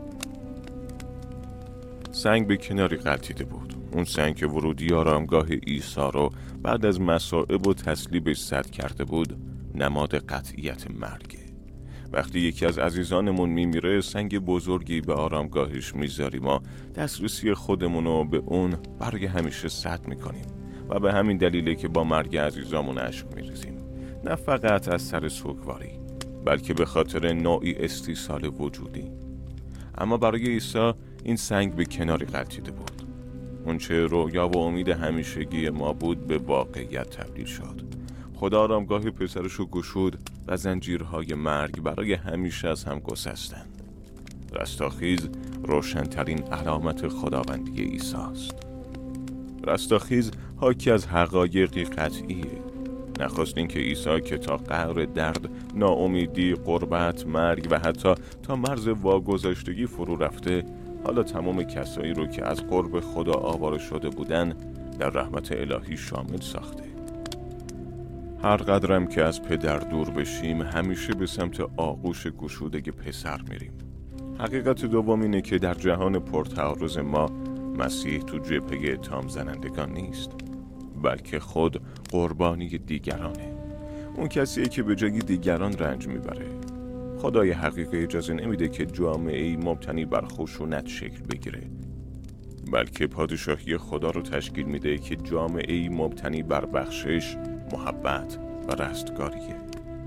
سنگ به کناری غلتیده بود. اون سنگ که ورودی آرامگاه عیسی رو بعد از مصائب و تسلیبش سد کرده بود، نماد قطعیت مرگه. وقتی یکی از عزیزانمون میمیره، سنگ بزرگی به آرامگاهش میذاریم، ما دسترسی خودمونو به اون برای همیشه سد میکنیم و به همین دلیله که با مرگ عزیزامون اشک میریزیم، نه فقط از سر سوگواری، بلکه به خاطر نوعی استیصال وجودی. اما برای عیسی این سنگ به کناری غلتیده بود. اون چه رویا و امید همیشگی ما بود به واقعیت تبدیل شد. خدا آرامگاه پسرشو گشود و زنجیرهای مرگ برای همیشه از هم گسستند. رستاخیز روشن‌ترین علامت خداوندی عیسی است. رستاخیز حاکی از حقایقی قطعیه. نخست این که عیسی که تا قعر درد، ناامیدی، غربت، مرگ و حتی تا مرز واگذاشتگی فرو رفته، حالا تمام کسایی رو که از قرب خدا آواره شده بودن در رحمت الهی شامل ساخته. هر قدرم که از پدر دور بشیم، همیشه به سمت آغوش گشوده پسر میریم. حقیقت دوم اینه که در جهان پرتعارض ما، مسیح تو جبهه اتهام زنندگان نیست، بلکه خود قربانی دیگرانه. اون کسیه که به جای دیگران رنج میبره. خدای حقیقی اجازه نمیده که جامعه‌ای مبتنی بر خشونت شکل بگیره، بلکه پادشاهی خدا رو تشکیل میده که جامعه‌ای مبتنی بر بخشش، محبت و رستگاریه.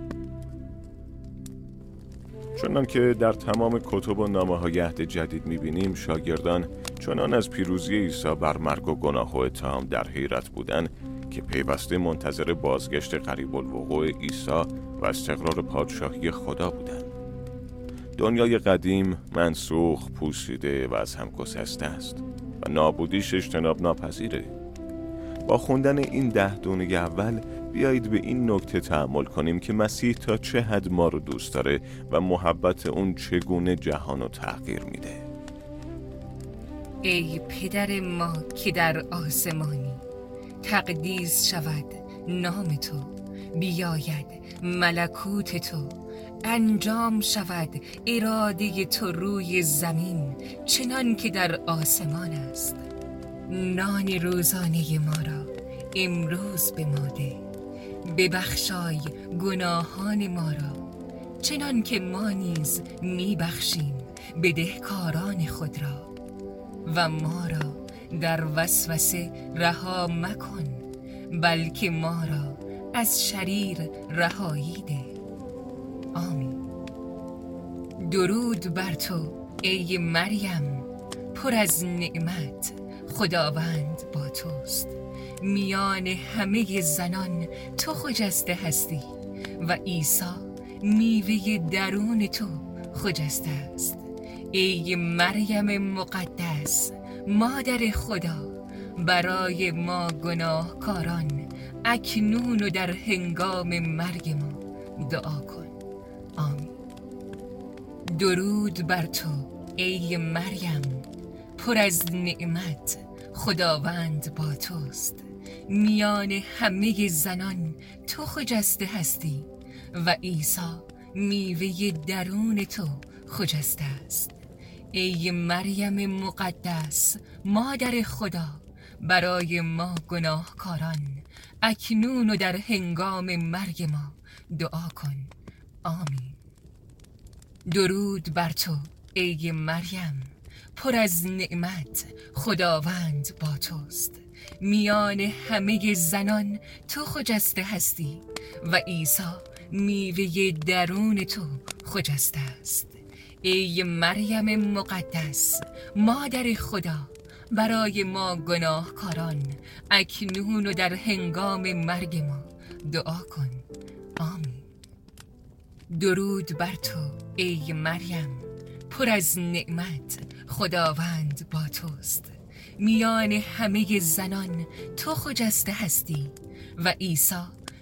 چنان که در تمام کتب و نامه‌های عهد جدید می‌بینیم، شاگردان چنان از پیروزی عیسی بر مرگ و گناه و اتهام در حیرت بودند که پیوسته منتظر بازگشت قریب الوقوع عیسی و استقرار پادشاهی خدا بودند. دنیای قدیم منسوخ، پوسیده و از هم گسسته است و نابودیش اجتناب ناپذیره. با خوندن این 10 دونه اول بیایید به این نکته تأمل کنیم که مسیح تا چه حد ما رو دوست داره و محبت اون چگونه جهان رو تغییر میده. ای پدر ما که در آسمانی، تقدیس شود نام تو، بیاید ملکوت تو، انجام شود اراده تو روی زمین چنان که در آسمان است. نان روزانه ما را امروز به ما ده، ببخشای گناهان ما را چنان که ما نیز میبخشیم بدهکاران خود را، و ما را در وسوسه رها مکن، بلکه ما را از شریر رهایی ده. آمین. درود بر تو ای مریم، پر از نعمت، خداوند با توست. میان همه زنان تو خجسته هستی و عیسی میوه درون تو خجسته است. ای مریم مقدس، مادر خدا، برای ما گناهکاران اکنون و در هنگام مرگ ما دعا کن. آمین. درود بر تو ای مریم، پر از نعمت، خداوند با توست. میان همه زنان تو خجسته هستی و عیسی میوه درون تو خجسته است. ای مریم مقدس، مادر خدا، برای ما گناهکاران اکنون و در هنگام مرگ ما دعا کن. آمین. درود بر تو ای مریم، پر از نعمت، خداوند با توست. میان همه زنان تو خجسته هستی و عیسی میوه درون تو خجسته است. ای مریم مقدس، مادر خدا، برای ما گناهکاران اکنون و در هنگام مرگ ما دعا کن. آمین. درود بر تو ای مریم، پر از نعمت، خداوند با توست. میان همه زنان تو خجسته هستی و عیسی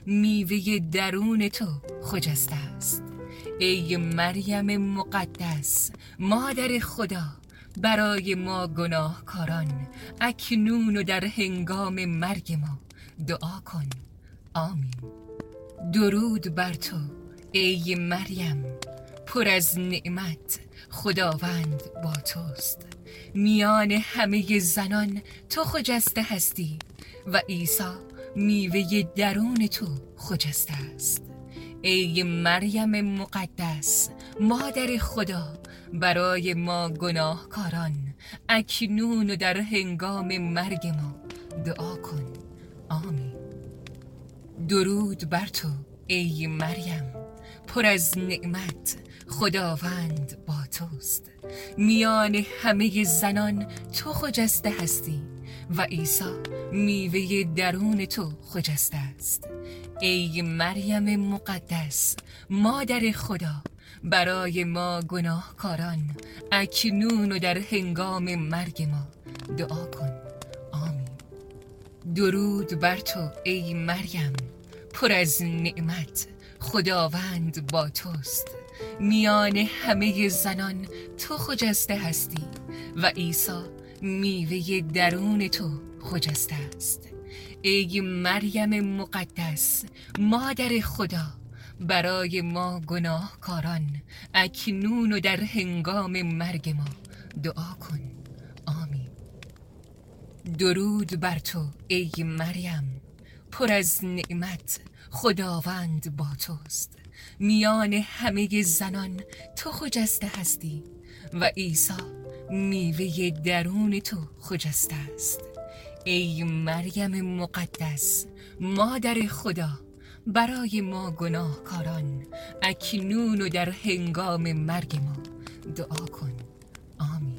میوه درون تو خجسته است. ای مریم مقدس مادر خدا، برای ما گناهکاران اکنون و در هنگام مرگ ما دعا کن. آمین. درود بر تو ای مریم، پر از نعمت، خداوند با توست. میان همه زنان تو خجسته هستی و عیسی میوه درون تو خجسته است. ای مریم مقدس مادر خدا، برای ما گناهکاران اکنون و در هنگام مرگ ما دعا کن. آمین. درود بر تو ای مریم، پر از نعمت، خداوند با توست. میان همه زنان تو خجسته هستی و عیسی میوه درون تو خجسته است. ای مریم مقدس مادر خدا، برای ما گناهکاران اکنون و در هنگام مرگ ما دعا کن. آمین. درود بر تو ای مریم، پر از نعمت، خداوند با توست. میان همه زنان تو خجسته هستی و عیسی میوه درون تو خجسته است. ای مریم مقدس مادر خدا، برای ما گناهکاران اکنون و در هنگام مرگ ما دعا کن. آمین. درود بر تو ای مریم، پر از نعمت، خداوند با توست. میان همه زنان تو خجسته هستی و عیسی میوه درون تو خجسته است. ای مریم مقدس مادر خدا، برای ما گناهکاران اکنون و در هنگام مرگ ما دعا کن. آمین.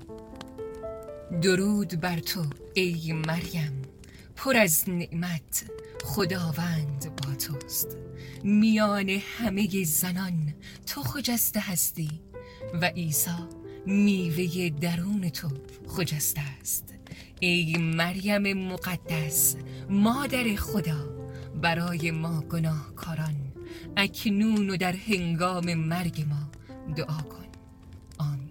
درود بر تو ای مریم، پر از نعمت، خداوند با توست. میان همه زنان تو خجسته هستی و عیسی میوه درون تو خجسته است. ای مریم مقدس مادر خدا، برای ما گناهکاران اکنون و در هنگام مرگ ما دعا کن. آمین.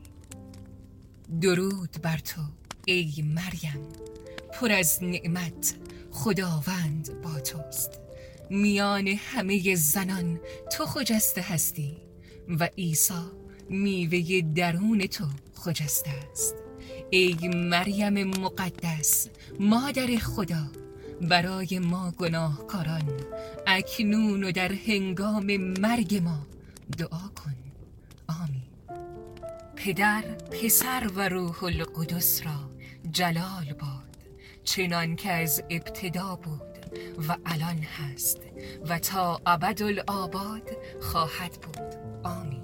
درود بر تو ای مریم، پر از نعمت، خداوند با توست. میان همه زنان تو خجسته هستی و عیسی میوه درون تو خجسته است. ای مریم مقدس مادر خدا، برای ما گناهکاران اکنون و در هنگام مرگ ما دعا کن. آمین. پدر، پسر و روح القدس را جلال باد، چنان که از ابتدا بود و الان هست و تا ابدالآباد خواهد بود. آمین.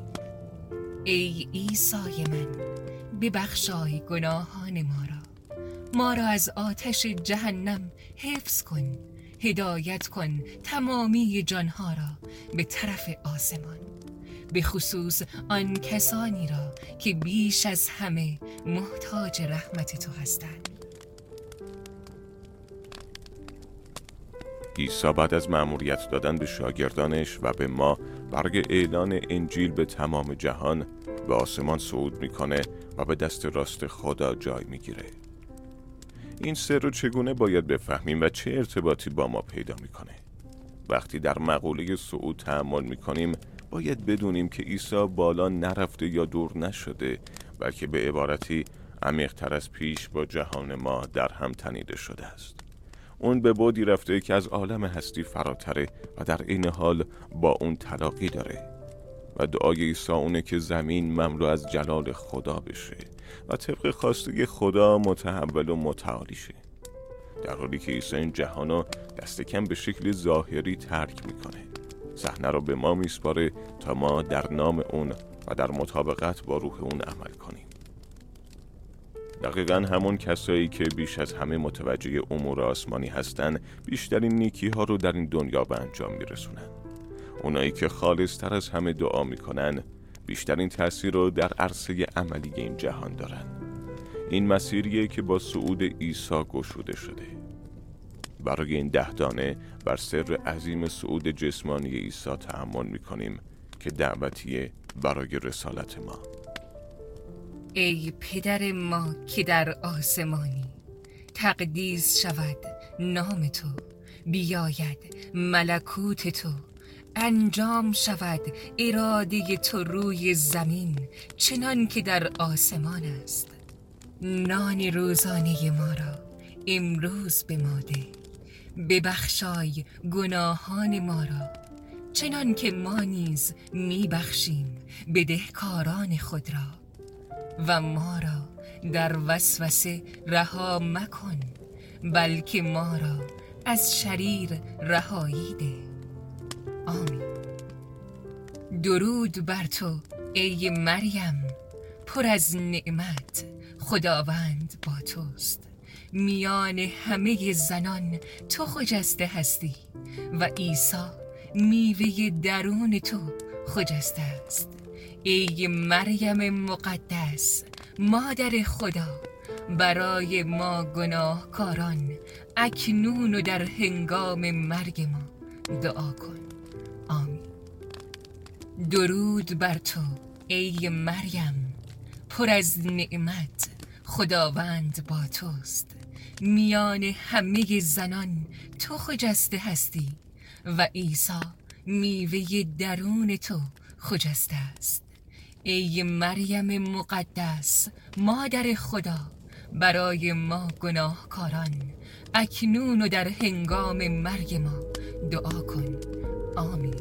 ای عیسی من، ببخشای گناهان ما را از آتش جهنم حفظ کن. هدایت کن تمامی جانها را به طرف آسمان، به خصوص آن کسانی را که بیش از همه محتاج رحمت تو هستند. عیسی بعد از مأموریت دادن به شاگردانش و به ما برای اعلان انجیل به تمام جهان به آسمان صعود میکنه و به دست راست خدا جای میگیره. این سر رو چگونه باید بفهمیم و چه ارتباطی با ما پیدا میکنه؟ وقتی در مقوله صعود تأمل میکنیم باید بدونیم که عیسی بالا نرفته یا دور نشده، بلکه به عبارتی عمیق‌تر از پیش با جهان ما در هم تنیده شده است. اون به بعدی رفته که از عالم هستی فراتره و در این حال با اون تلاقی داره و دعای عیسی اونه که زمین مملو از جلال خدا بشه و طبق خواسته خدا متحول و متعالی شه، در حالی که عیسی این جهانو دست کم به شکل ظاهری ترک میکنه. صحنه رو به ما میسپاره تا ما در نام اون و در مطابقت با روح اون عمل کنیم. دقیقاً همون کسایی که بیش از همه متوجه امور آسمانی هستن بیشترین نیکی ها رو در این دنیا به انجام میرسونن. اونایی که خالص تر از همه دعا میکنن بیشترین تأثیر رو در عرصه عملی این جهان دارن. این مسیریه که با صعود عیسی گشوده شده. برای این 10 دانه بر سر عظیم صعود جسمانی عیسی تأمل می‌کنیم که دعوتیه برای رسالت ما. ای پدر ما که در آسمانی، تقدیس شود نام تو، بیاید ملکوت تو، انجام شود اراده تو روی زمین چنان که در آسمان است. نان روزانه ما را امروز به ما ده، ببخشای گناهان ما را چنان که ما نیز میبخشیم بدهکاران خود را، و ما را در وسوسه رها مکن، بلکه ما را از شریر رهایی ده. آمین. درود بر تو ای مریم، پر از نعمت، خداوند با توست. میان همه زنان تو خجسته هستی و عیسی میوه درون تو خجسته است. ای مریم مقدس، مادر خدا، برای ما گناهکاران اکنون و در هنگام مرگ ما دعا کن. آمین. درود بر تو ای مریم، پر از نعمت، خداوند با توست. میان همه زنان تو خجسته هستی و عیسی میوه درون تو خجسته است. ای مریم مقدس، مادر خدا، برای ما گناهکاران اکنون و در هنگام مرگ ما دعا کن. آمین.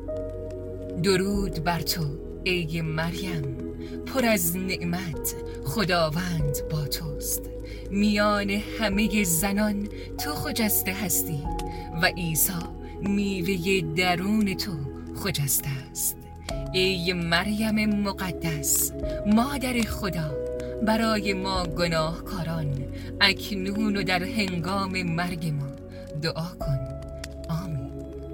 درود بر تو ای مریم، پر از نعمت، خداوند با توست. میان همه زنان تو خجسته هستی و عیسی میوه درون تو خجسته است. ای مریم مقدس، مادر خدا، برای ما گناهکاران اکنون و در هنگام مرگ ما دعا کن. آمین.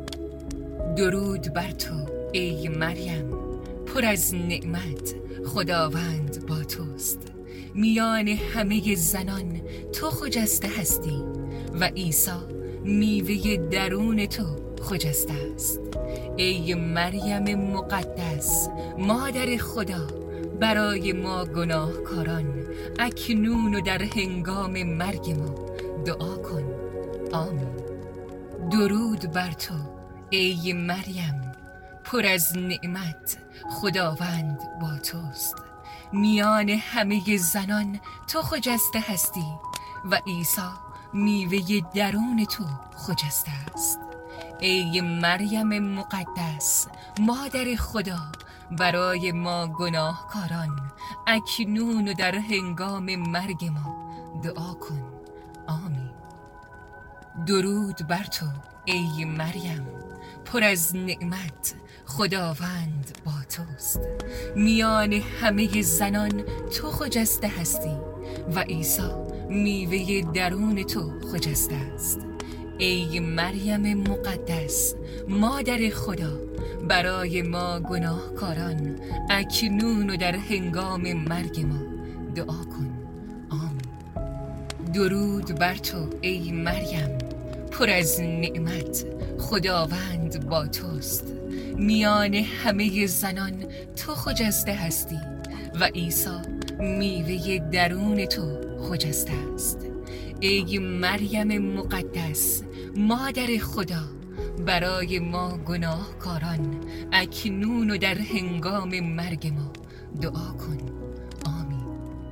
درود بر تو ای مریم، پر از نعمت، خداوند با توست. میان همه زنان تو خجسته هستی و عیسی میوه درون تو خجسته است. ای مریم مقدس، مادر خدا، برای ما گناهکاران اکنون و در هنگام مرگ ما دعا کن. آمین. درود بر تو ای مریم، پر از نعمت، خداوند با توست. میان همه زنان تو خجسته هستی و عیسی میوه درون تو خجسته است. ای مریم مقدس، مادر خدا، برای ما گناهکاران اکنون و در هنگام مرگ ما دعا کن. آمین. درود بر تو ای مریم، پر از نعمت، خداوند با توست. میان همه زنان تو خجسته هستی و عیسی میوه درون تو خجسته است. ای مریم مقدس، مادر خدا، برای ما گناهکاران اکنون و در هنگام مرگ ما دعا کن. آمین. درود بر تو ای مریم، پر از نعمت، خداوند با توست. میان همه زنان تو خجسته هستی و عیسی میوه درون تو خجسته است. ای مریم مقدس، مادر خدا، برای ما گناهکاران اکنون و در هنگام مرگ ما دعا کن. آمین.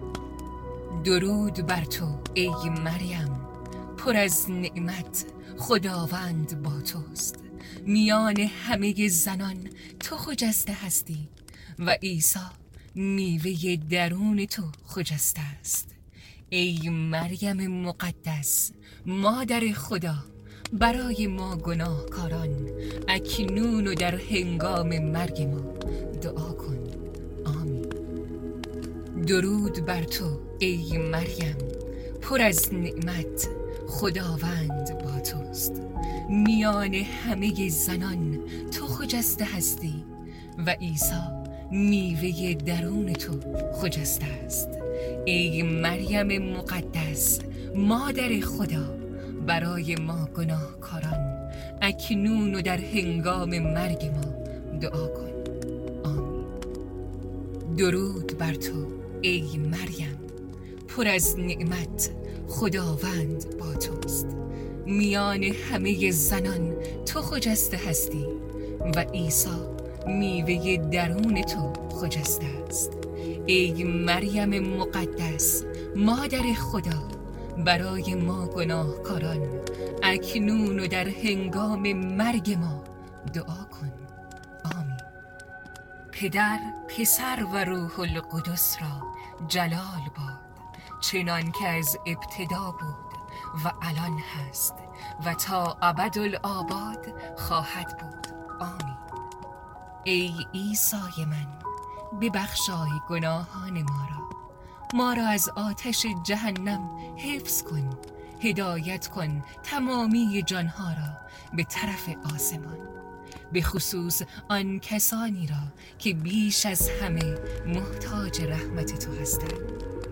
درود بر تو ای مریم، پر از نعمت، خداوند با توست. میان همه زنان تو خجسته هستی و عیسی میوه درون تو خجسته است. ای مریم مقدس، مادر خدا، برای ما گناهکاران اکنون و در هنگام مرگ ما دعا کن. آمین. درود بر تو ای مریم، پر از نعمت، خداوند با توست. میان همه زنان تو خجسته هستی و عیسی میوه درون تو خجسته است. ای مریم مقدس، مادر خدا، برای ما گناهکاران اکنون و در هنگام مرگ ما دعا کن. آمین. درود بر تو ای مریم، پر از نعمت، خداوند با توست. میان همه زنان تو خجسته هستی و عیسی میوه درون تو خجسته است. ای مریم مقدس، مادر خدا، برای ما گناهکاران اکنون و در هنگام مرگ ما دعا کن. آمین. پدر، پسر و روح القدس را جلال باد، چنان که از ابتدا بود و الان هست و تا ابدالآباد خواهد بود. آمین. ای عیسی من، ببخشای گناهان ما را از آتش جهنم حفظ کن. هدایت کن تمامی جانها را به طرف آسمان، به خصوص آن کسانی را که بیش از همه محتاج رحمت تو هستند.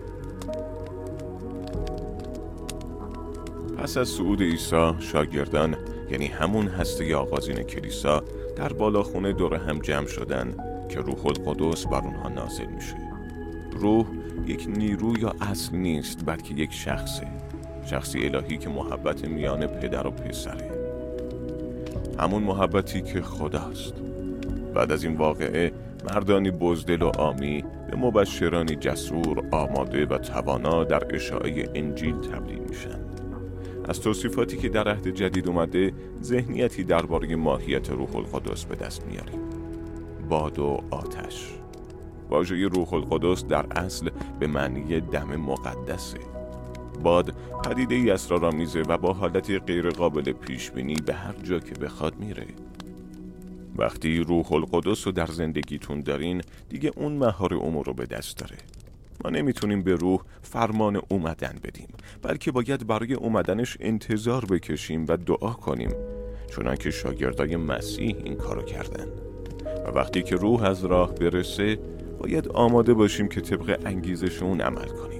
پس از صعود عیسی، شاگردان یعنی همون هسته آغازین کلیسا در بالاخونه دور هم جمع شدن که روح القدس بر اونها نازل میشه. روح یک نیرو یا اصل نیست، بلکه یک شخصی الهی که محبت میان پدر و پسره، همون محبتی که خداست. بعد از این واقعه مردانی بزدل و عامی به مبشرانی جسور، آماده و توانا در اشاعه انجیل تبدیل میشن. از توصیفاتی که در عهد جدید اومده ذهنیتی درباره ماهیت روح القدس به دست میاریم. باد و آتش. واژه روح القدس در اصل به معنی دم مقدسه. باد پدیده‌ای اسرارآمیزه و با حالتی غیر قابل پیش بینی به هر جا که بخواد میره. وقتی روح القدس رو در زندگیتون دارین، دیگه اون مهار امور رو به دست داره. ما نمیتونیم به روح فرمان اومدن بدیم، بلکه باید برای اومدنش انتظار بکشیم و دعا کنیم، چنانکه شاگردای مسیح این کارو کردن. و وقتی که روح از راه برسه، باید آماده باشیم که طبق انگیزش اون عمل کنیم.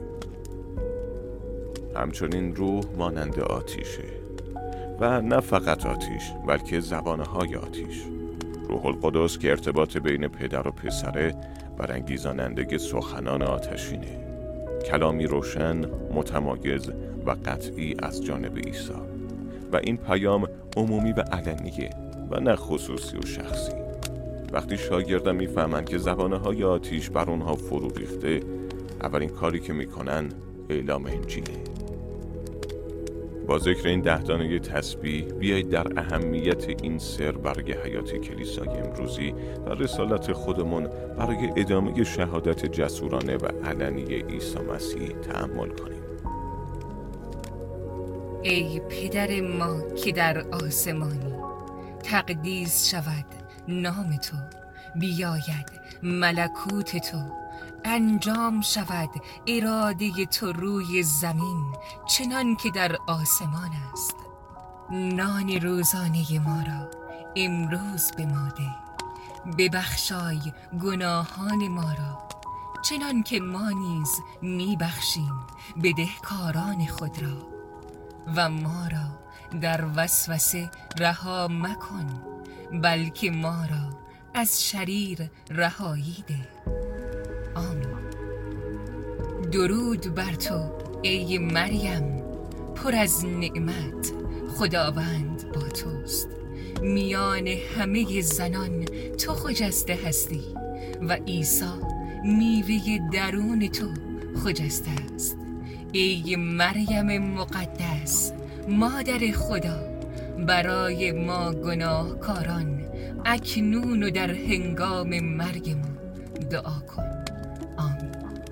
همچنین روح مانند آتیشه و نه فقط آتیش، بلکه زبانهای آتیش. روح القدس که ارتباط بین پدر و پسره برانگیزاننده سخنان آتشینه، کلامی روشن، متمایز و قطعی از جانب عیسی، و این پیام عمومی و علنیه و نه خصوصی و شخصی. وقتی شاگردان میفهمن که زبانهای آتیش بر اونها فرو ریخته، اولین کاری که میکنن اعلام انجیله. با ذکر این 10 دانه تسبیح بیایید در اهمیت این سر برای حیات کلیسای امروزی و رسالت خودمون برای ادامه شهادت جسورانه و علنی عیسی مسیح تأمل کنیم. ای پدر ما که در آسمانی، تقدیس شود نام تو، بیاید ملکوت تو، انجام شود اراده تو روی زمین چنان که در آسمان است. نان روزانه ما را امروز به ما ده. ببخشای گناهان ما را چنان که ما نیز میبخشیم بدهکاران خود را، و ما را در وسوسه رها مکن، بلکه ما را از شریر رهایی ده. آمین. درود بر تو ای مریم، پر از نعمت، خداوند با توست. میان همه زنان تو خجسته هستی و عیسی میوه درون تو خجسته است. ای مریم مقدس، مادر خدا، برای ما گناهکاران اکنون و در هنگام مرگ ما دعا کن. آمین.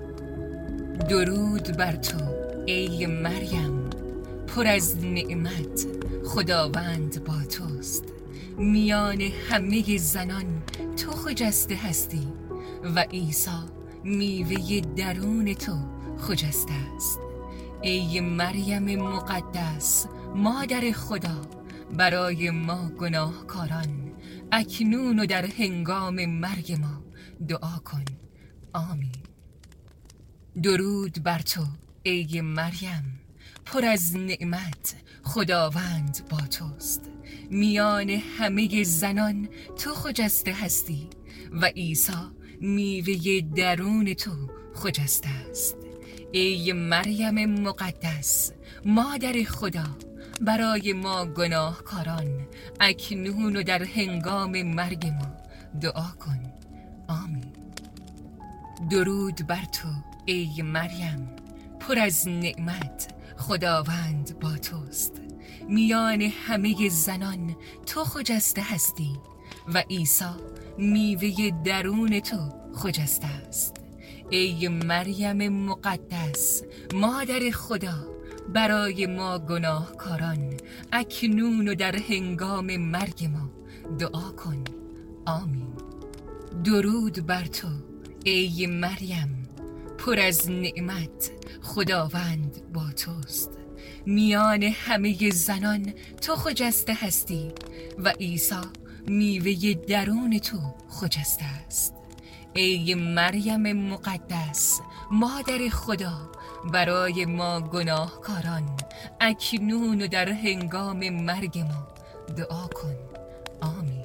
درود بر تو ای مریم، پر از نعمت، خداوند با توست. میان همه زنان تو خجسته هستی و عیسی میوه درون تو خجسته است. ای مریم مقدس، مادر خدا، برای ما گناهکاران اکنون و در هنگام مرگ ما دعا کن. آمین. درود بر تو ای مریم، پر از نعمت خداوند با توست. میان همه زنان تو خجسته هستی و عیسی میوه درون تو خجسته است. ای مریم مقدس مادر خدا، برای ما گناهکاران اکنون و در هنگام مرگ ما دعا کن. آمین. درود بر تو ای مریم، پر از نعمت خداوند با توست. میان همه زنان تو خجسته هستی و عیسی میوه درون تو خجسته است. ای مریم مقدس مادر خدا، برای ما گناهکاران اکنون و در هنگام مرگ ما دعا کن. آمین. درود بر تو ای مریم، پر از نعمت خداوند با توست. میان همه زنان تو خجسته هستی و عیسی میوه درون تو خجسته است. ای مریم مقدس مادر خدا، برای ما گناهکاران اکنون و در هنگام مرگ ما دعا کن. آمین.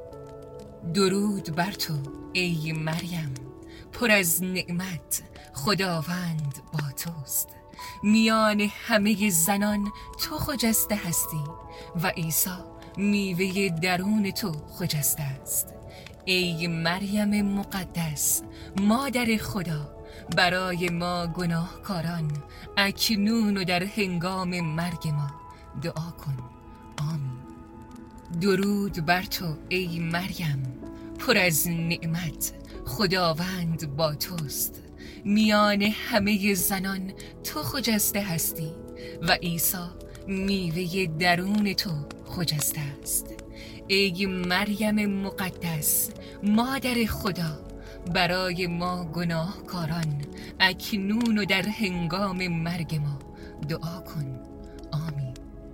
درود بر تو ای مریم، پر از نعمت خداوند با توست. میان همه زنان تو خجسته هستی و عیسی میوه درون تو خجسته است. ای مریم مقدس مادر خدا، برای ما گناهکاران اکنون و در هنگام مرگ ما دعا کن. آمین. درود بر تو ای مریم، پر از نعمت خداوند با توست. میان همه زنان تو خجسته هستی و عیسی میوه درون تو خجسته است. ای مریم مقدس مادر خدا، برای ما گناهکاران اکنون و در هنگام مرگ ما دعا کن. آمین.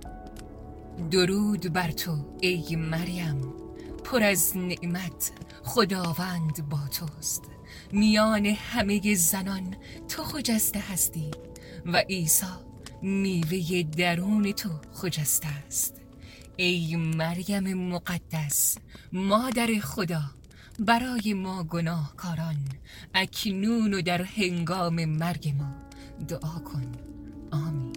درود بر تو ای مریم، پر از نعمت خداوند با توست. میان همه زنان تو خجسته هستی و عیسی میوه درون تو خجسته است. ای مریم مقدس مادر خدا، برای ما گناهکاران اکنون و در هنگام مرگ ما دعا کن. آمین.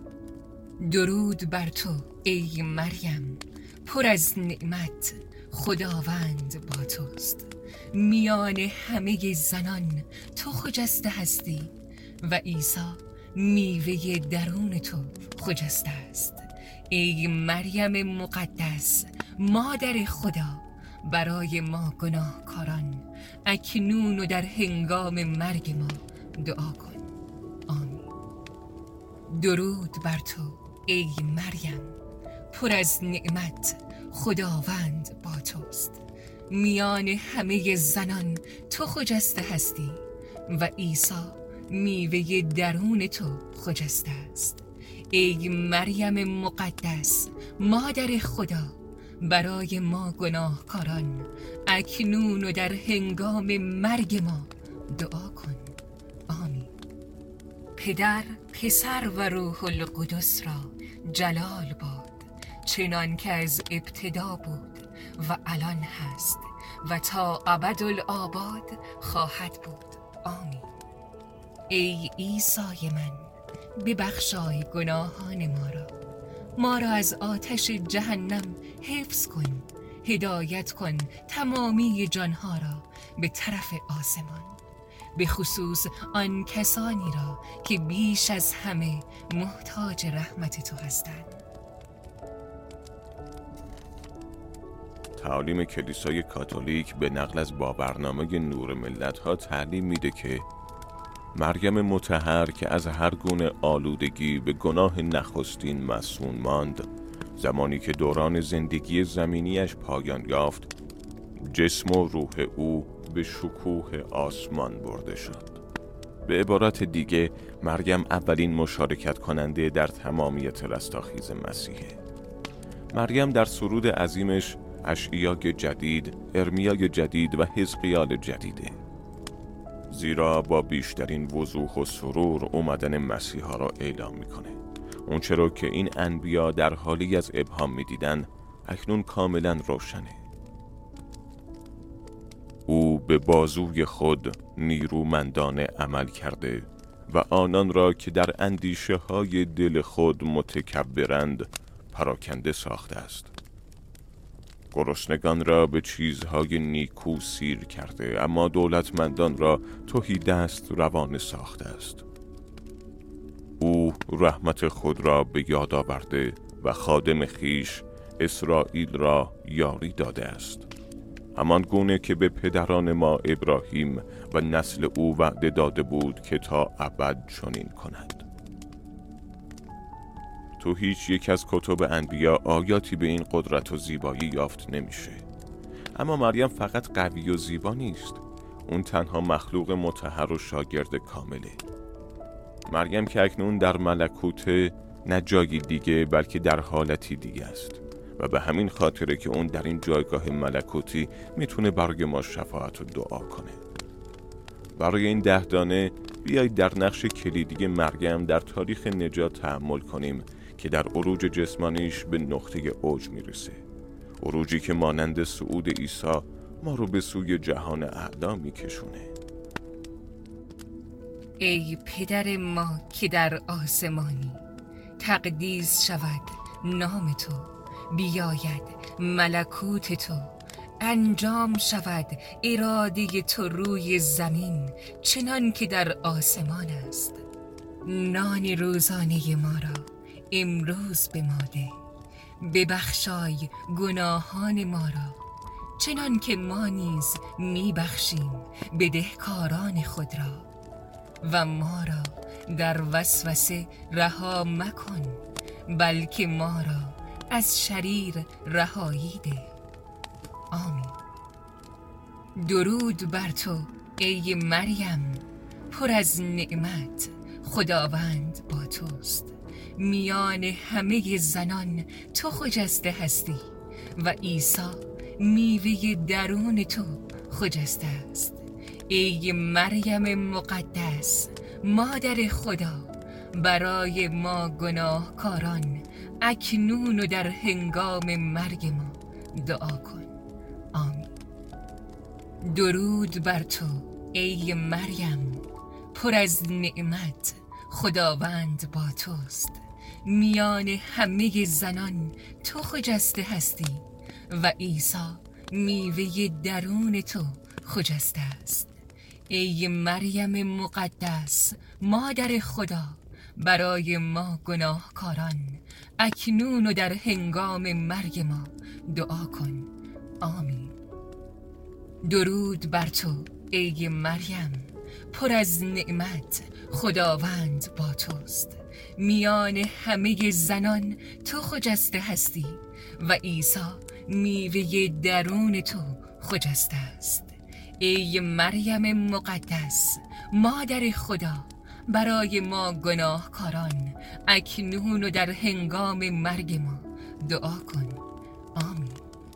درود بر تو ای مریم، پر از نعمت خداوند با توست. میان همه زنان تو خجسته هستی و عیسی میوه درون تو خجسته است. ای مریم مقدس مادر خدا، برای ما گناهکاران اکنون و در هنگام مرگ ما دعا کن. آمین. درود بر تو ای مریم، پر از نعمت خداوند با توست. میان همه زنان تو خجسته هستی و عیسی میوه درون تو خجسته است. ای مریم مقدس مادر خدا، برای ما گناهکاران اکنون و در هنگام مرگ ما دعا کن. آمین. پدر، پسر و روح القدس را جلال باد، چنان که از ابتدا بود و الان هست و تا ابدالآباد خواهد بود. آمین. ای عیسی من، ببخشای گناهان ما را از آتش جهنم حفظ کن. هدایت کن تمامی جانها را به طرف آسمان، به خصوص آن کسانی را که بیش از همه محتاج رحمت تو هستند. تعالیم کلیسای کاتولیک به نقل از باورنامه نور ملت‌ها تعلیم میده که مریم مطهر که از هر گونه آلودگی به گناه نخستین مصون ماند، زمانی که دوران زندگی زمینیش پایان یافت، جسم و روح او به شکوه آسمان برده شد. به عبارت دیگه، مریم اولین مشارکت کننده در تمامیت رستاخیز مسیحه. مریم در سرود عظیمش اشعیای جدید، ارمیای جدید و حزقیال جدیده، زیرا با بیشترین وضوح و سرور اومدن مسیحا را اعلام میکنه. اون چرا که این انبیا در حالی از ابهام می‌دیدن اکنون کاملا روشنه. او به بازوی خود نیرومندانه عمل کرده و آنان را که در اندیشه های دل خود متکبرند پراکنده ساخته است. گرسنگان را به چیزهای نیکو سیر کرده، اما دولتمندان را تهی دست روانه ساخته است. او رحمت خود را به یاد آورده و خادم خیش اسرائیل را یاری داده است، همان گونه که به پدران ما ابراهیم و نسل او وعده داده بود که تا ابد چنین کند. تو هیچ یک از کتب انبیا آیاتی به این قدرت و زیبایی یافت نمیشه. اما مریم فقط قوی و زیبا نیست، اون تنها مخلوق مطهر و شاگرد کامله. مریم که اکنون در ملکوت نه جایی دیگه بلکه در حالتی دیگه است و به همین خاطره که اون در این جایگاه ملکوتی میتونه برای ما شفاعت و دعا کنه. برای این 10 دانه بیایید در نقش کلیدی مریم در تاریخ نجات تأمل کنیم که در عروج جسمانیش به نقطه اوج میرسه. عروجی که مانند صعود عیسی ما رو به سوی جهان اعلا میکشونه. ای پدر ما که در آسمانی، تقدیس شود نام تو، بیاید ملکوت تو، انجام شود اراده تو روی زمین چنان که در آسمان است. نان روزانه ما را امروز به ما ده، ببخشای گناهان ما را چنان که ما نیز میبخشیم بدهکاران خود را، و ما را در وسوسه رها مکن، بلکه ما را از شریر رهایی ده. آمین. درود بر تو ای مریم، پر از نعمت، خداوند با توست. میان همه زنان تو خجسته هستی و عیسی میوه درون تو خجسته است. ای مریم مقدس، مادر خدا، برای ما گناهکاران اکنون و در هنگام مرگ ما دعا کن. آمین. درود بر تو ای مریم، پر از نعمت، خداوند با توست. میان همه زنان تو خجسته هستی و عیسی میوه درون تو خجسته است. ای مریم مقدس، مادر خدا، برای ما گناهکاران اکنون و در هنگام مرگ ما دعا کن. آمین. درود بر تو ای مریم، پر از نعمت، خداوند با توست. میان همه زنان تو خجسته هستی و عیسی میوه درون تو خجسته است. ای مریم مقدس، مادر خدا، برای ما گناهکاران اکنون و در هنگام مرگ ما دعا کن. آمین.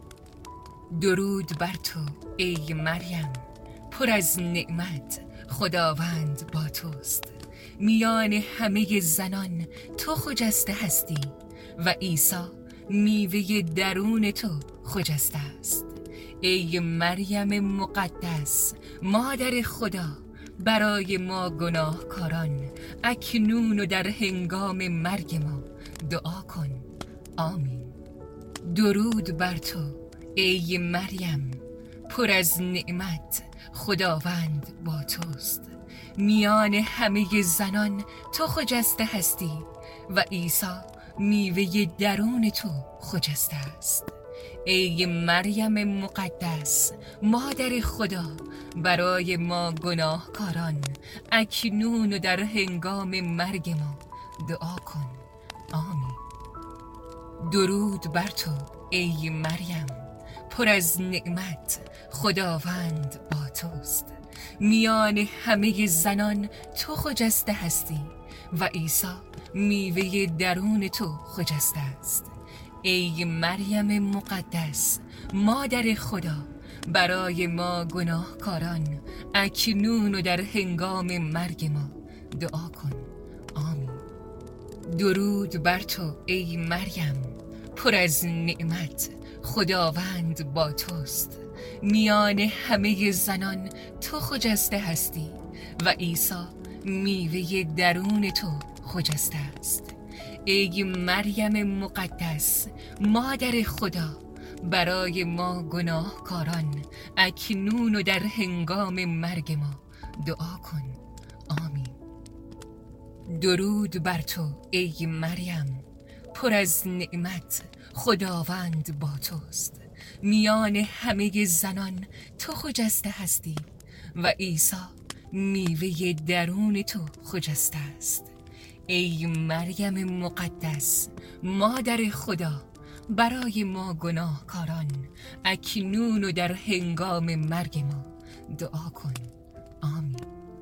درود بر تو ای مریم، پر از نعمت، خداوند با توست. میان همه زنان تو خجسته هستی و عیسی میوه درون تو خجسته است. ای مریم مقدس، مادر خدا، برای ما گناهکاران اکنون و در هنگام مرگ ما دعا کن. آمین. درود بر تو ای مریم، پر از نعمت، خداوند با توست. میان همه زنان تو خجسته هستی و عیسی میوه درون تو خجسته است. ای مریم مقدس، مادر خدا، برای ما گناهکاران اکنون و در هنگام مرگ ما دعا کن. آمین. درود بر تو ای مریم، پر از نعمت، خداوند با توست. میان همه زنان تو خجسته هستی و عیسی میوه درون تو خجسته است. ای مریم مقدس، مادر خدا، برای ما گناهکاران اکنون و در هنگام مرگ ما دعا کن. آمین. درود بر تو ای مریم، پر از نعمت، خداوند با توست. میان همه زنان تو خجسته هستی و عیسی میوه درون تو خجسته است. ای مریم مقدس، مادر خدا، برای ما گناهکاران اکنون و در هنگام مرگ ما دعا کن. آمین. درود بر تو ای مریم، پر از نعمت، خداوند با توست. میان همه زنان تو خجسته هستی و عیسی میوه درون تو خجسته است. ای مریم مقدس، مادر خدا، برای ما گناهکاران اکنون و در هنگام مرگ ما دعا کن. آمین.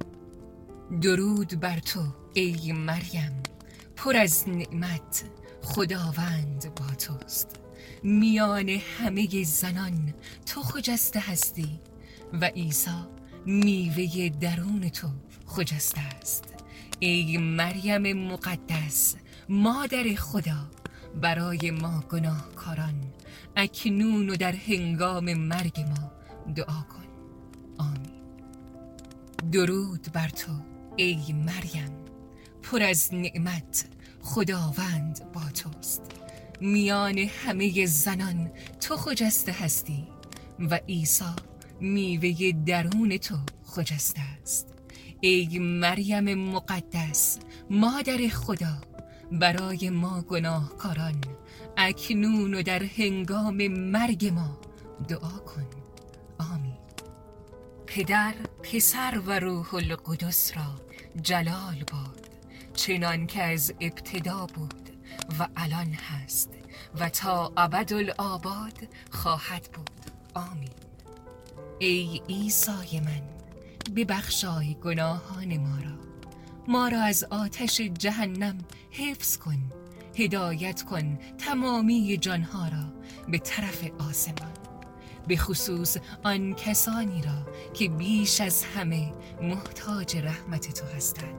درود بر تو ای مریم، پر از نعمت، خداوند با توست. میان همه زنان تو خجسته هستی و عیسی میوه درون تو خجسته است. ای مریم مقدس، مادر خدا، برای ما گناهکاران اکنون و در هنگام مرگ ما دعا کن. آمین. درود بر تو ای مریم، پر از نعمت، خداوند با توست. میان همه زنان تو خجسته هستی و عیسی میوه درون تو خجسته است. ای مریم مقدس، مادر خدا، برای ما گناهکاران اکنون و در هنگام مرگ ما دعا کن. آمین. پدر، پسر و روح القدس را جلال باد، چنان که از ابتدا بود و الان هست و تا ابدالآباد خواهد بود. آمین. ای عیسی من، ببخشای گناهان ما را از آتش جهنم حفظ کن. هدایت کن تمامی جانها را به طرف آسمان، به خصوص آن کسانی را که بیش از همه محتاج رحمت تو هستند.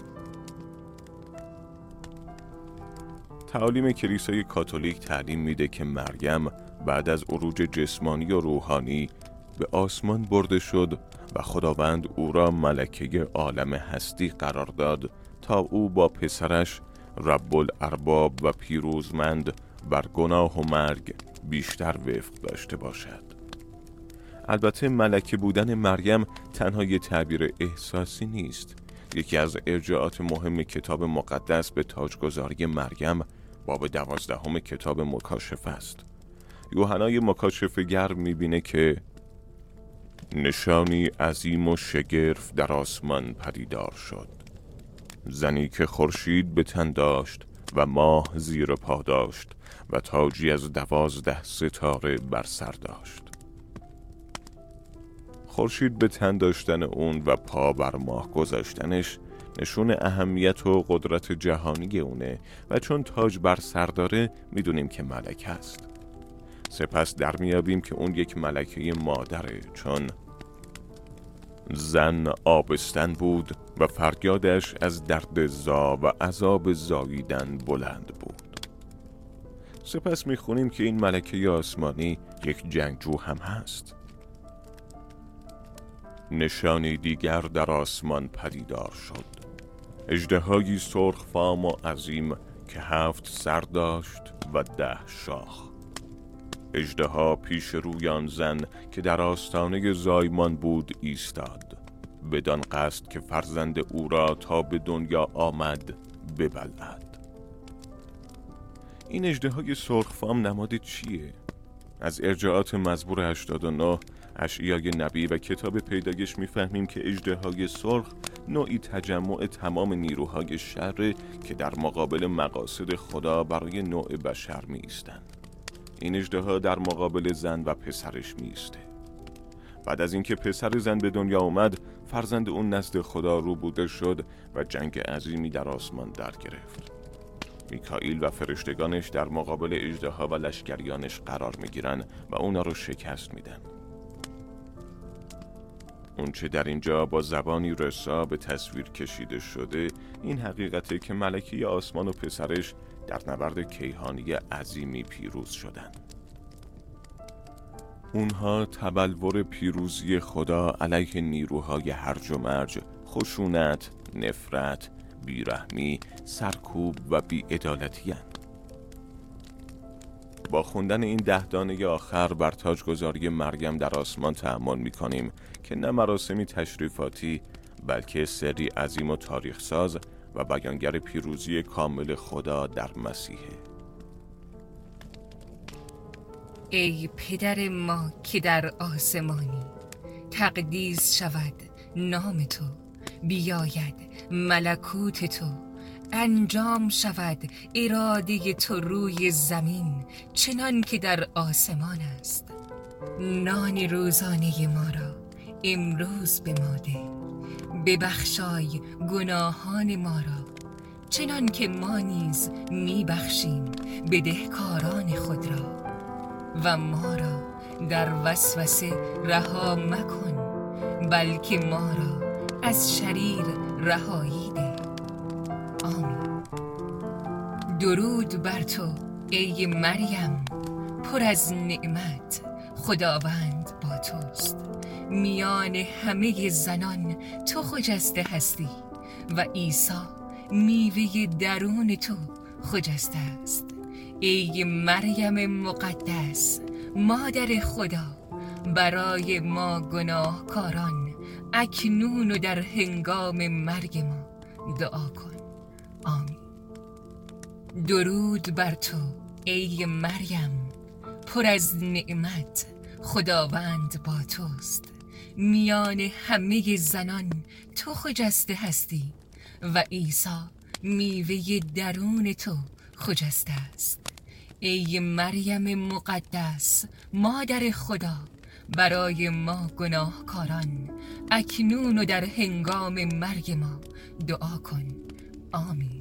تعالیم کلیسای کاتولیک تعلیم میده که مریم بعد از عروج جسمانی و روحانی به آسمان برده شد و خداوند او را ملکه عالم هستی قرار داد تا او با پسرش رب الارباب و پیروزمند بر گناه و مرگ بیشتر وفق داشته باشد. البته ملکه بودن مریم تنها یه تعبیر احساسی نیست. یکی از ارجاعات مهم کتاب مقدس به تاجگذاری مریم باب 12 کتاب مکاشفه است. یوحنای مکاشفه‌گر میبینه که نشانی عظیم و شگرف در آسمان پدیدار شد. زنی که خورشید به تن داشت و ماه زیر پا داشت و تاجی از 12 ستاره بر سر داشت. خورشید به تن داشتن اون و پا بر ماه گذاشتنش نشون اهمیت و قدرت جهانی اونه و چون تاج بر سر داره میدونیم که ملکه است. سپس در میابیم که اون یک ملکه مادره، چون زن آبستن بود و فریادش از درد زا و عذاب زاییدن بلند بود. سپس میخونیم که این ملکه آسمانی یک جنگجو هم هست. نشانی دیگر در آسمان پدیدار شد. اژدهایی سرخ فام و عظیم که 7 سر داشت و 10 شاخ. اژدها پیش روی آن زن که در آستانه زایمان بود ایستاد، بدان قصد که فرزند او را تا به دنیا آمد ببلعد. این اژدهای سرخ فام نماد چیه؟ از ارجاعات مزمور 89 اشعیای نبی و کتاب پیدایش میفهمیم که اژدهای سرخ نوعی تجمع تمام نیروهای شر که در مقابل مقاصد خدا برای نوع بشر می ایستند. این اژدها در مقابل زن و پسرش می ایسته. بعد از اینکه پسر زن به دنیا آمد، فرزند اون نزد خدا روبوده شد و جنگ عظیمی در آسمان در گرفت. میکائیل و فرشتگانش در مقابل اژدها و لشکریانش قرار میگیرن و اونا رو شکست میدن. اونچه در اینجا با زبانی رسا به تصویر کشیده شده این حقیقته که ملکه آسمان و پسرش در نبرد کیهانی عظیمی پیروز شدند. اونها تبلور پیروزی خدا علیه نیروهای هرج و مرج، خشونت، نفرت، بیرحمی، سرکوب و بی‌عدالتی هستند. با خوندن این 10 دانه آخر بر تاجگذاری مریم در آسمان تأمل می‌کنیم که نه مراسمی تشریفاتی بلکه سری عظیم و تاریخ ساز و بیانگر پیروزی کامل خدا در مسیحه. ای پدر ما که در آسمانی، تقدیس شود نام تو، بیاید ملکوت تو، انجام شود اراده تو روی زمین چنان که در آسمان است. نان روزانه ما را امروز به ما ده، ببخشای گناهان ما را چنان که ما نیز میبخشیم بدهکاران خود را، و ما را در وسوسه رها مکن بلکه ما را از شریر رهایی ده. آمین. درود بر تو ای مریم، پر از نعمت، خداوند با توست. میان همه زنان تو خجسته هستی و عیسی میوه درون تو خجسته است. ای مریم مقدس، مادر خدا، برای ما گناهکاران اکنون و در هنگام مرگ ما دعا کن. آمین. درود بر تو ای مریم، پر از نعمت، خداوند با توست. میان همه زنان تو خجسته هستی و عیسی میوه درون تو خجسته است. ای مریم مقدس، مادر خدا، برای ما گناهکاران اکنون و در هنگام مرگ ما دعا کن. آمین.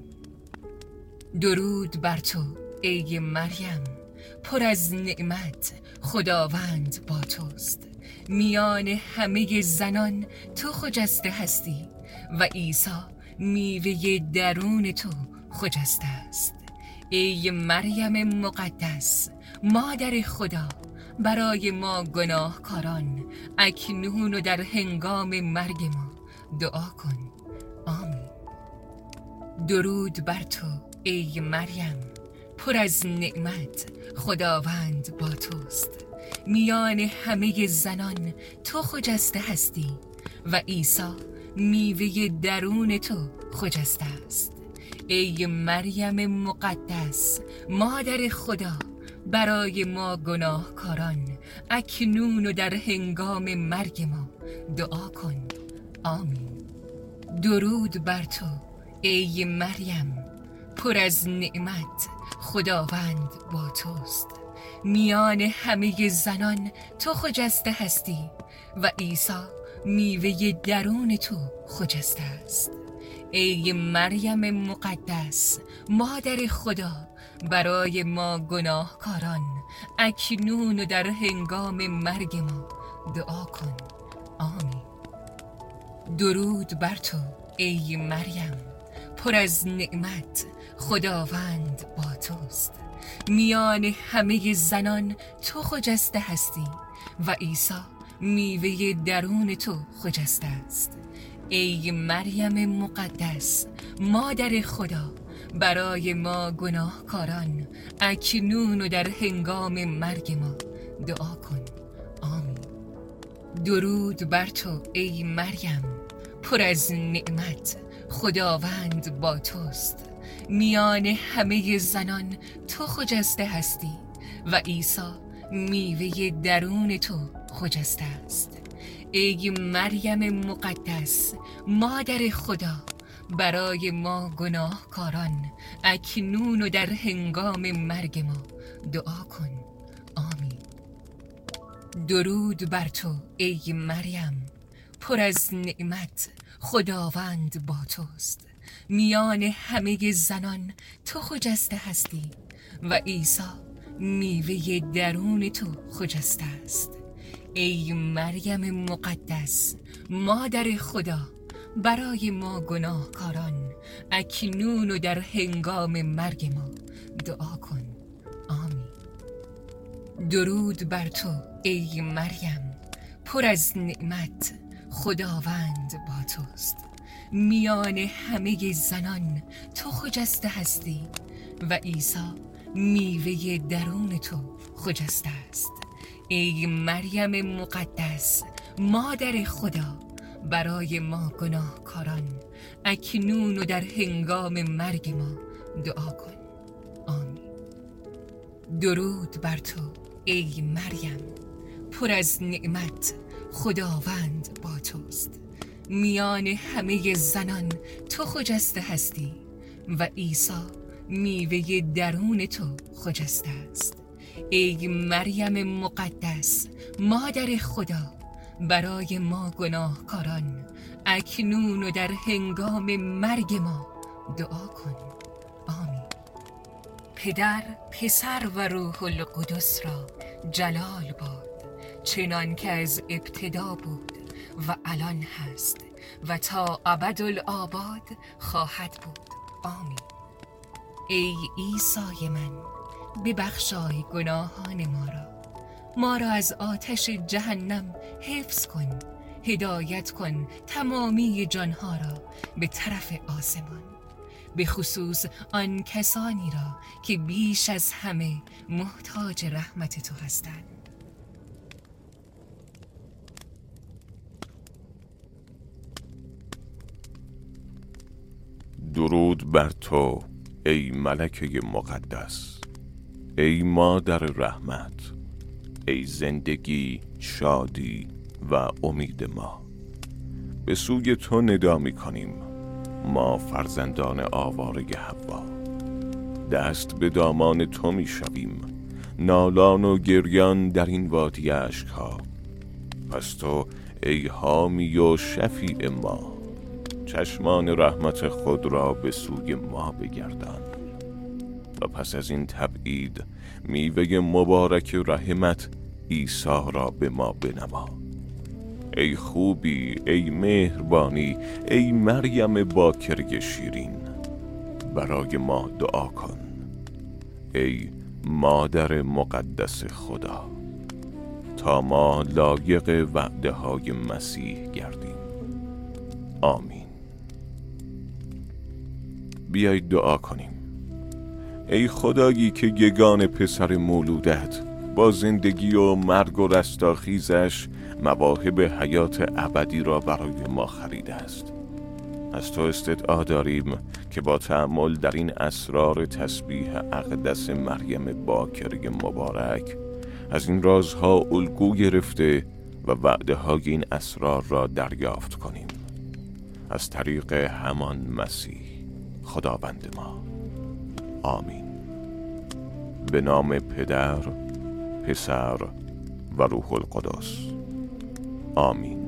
درود بر تو ای مریم، پر از نعمت، خداوند با توست. میان همه زنان تو خجسته هستی و عیسی میوه درون تو خجسته است. ای مریم مقدس، مادر خدا، برای ما گناهکاران اکنون و در هنگام مرگ ما دعا کن. آمین. درود بر تو ای مریم، پر از نعمت، خداوند با توست. میان همه زنان تو خجسته هستی و عیسی میوه درون تو خجسته است. ای مریم مقدس، مادر خدا، برای ما گناهکاران اکنون و در هنگام مرگ ما دعا کن. آمین. درود بر تو ای مریم، پر از نعمت، خداوند با توست. میان همه زنان تو خجسته هستی و عیسی میوه درون تو خجسته است. ای مریم مقدس، مادر خدا، برای ما گناهکاران اکنون و در هنگام مرگ ما دعا کن. آمین. درود بر تو ای مریم، پر از نعمت، خداوند با توست. میان همه زنان تو خجسته هستی و عیسی میوه درون تو خجسته است. ای مریم مقدس، مادر خدا، برای ما گناهکاران اکنون و در هنگام مرگ ما دعا کن. آمین. درود بر تو ای مریم، پر از نعمت، خداوند با توست. میان همه زنان تو خجسته هستی و عیسی میوه درون تو خجسته است. ای مریم مقدس، مادر خدا، برای ما گناهکاران اکنون و در هنگام مرگ ما دعا کن. آمین. درود بر تو ای مریم، پر از نعمت، خداوند با توست. میان همه زنان تو خجسته هستی و عیسی میوه درون تو خجسته است. ای مریم مقدس مادر خدا، برای ما گناهکاران اکنون و در هنگام مرگ ما دعا کن. آمین. درود بر تو ای مریم، پر از نعمت، خداوند با توست. میان همه زنان تو خجسته هستی و عیسی میوه درون تو خجسته است. ای مریم مقدس مادر خدا، برای ما گناهکاران اکنون و در هنگام مرگ ما دعا کن. آمین. درود بر تو ای مریم، پر از نعمت، خداوند با توست. میان همه زنان تو خجسته هستی و عیسی میوه درون تو خجسته است. ای مریم مقدس مادر خدا، برای ما گناهکاران اکنون و در هنگام مرگ ما دعا کن. آمین. پدر، پسر و روح القدس را جلال باد، چنان که از ابتدا بود و الان هست و تا ابدالآباد خواهد بود. آمین. ای عیسی من، ببخشای گناهان ما را از آتش جهنم حفظ کن. هدایت کن تمامی جانها را به طرف آسمان، به خصوص آن کسانی را که بیش از همه محتاج رحمت تو هستند. درود بر تو ای ملکه مقدس، ای مادر رحمت، ای زندگی، شادی و امید ما. به سوی تو ندا می کنیم، ما فرزندان آواره حوا. دست به دامان تو می شویم، نالان و گریان در این وادی اشک‌ها. پس تو ای حامی و شفیع ما، چشمان رحمت خود را به سوی ما بگردان و پس از این تبعید میوه مبارک رحمت عیسی را به ما بنما. ای خوبی، ای مهربانی، ای مریم باکره شیرین، برای ما دعا کن. ای مادر مقدس خدا، تا ما لایق وعده های مسیح گردیم. آمین. بیایید دعا کنیم. ای خدایی که یگان پسر مولودت با زندگی و مرگ و رستاخیزش مواهب حیات ابدی را برای ما خریده است، از تو استدعا داریم که با تأمل در این اسرار تسبیح اقدس مریم باکره مبارک از این رازها الگو گرفته و وعده های این اسرار را دریافت کنیم، از طریق همان مسیح خداوند ما. آمین. به نام پدر، پسر و روح القدس. آمین.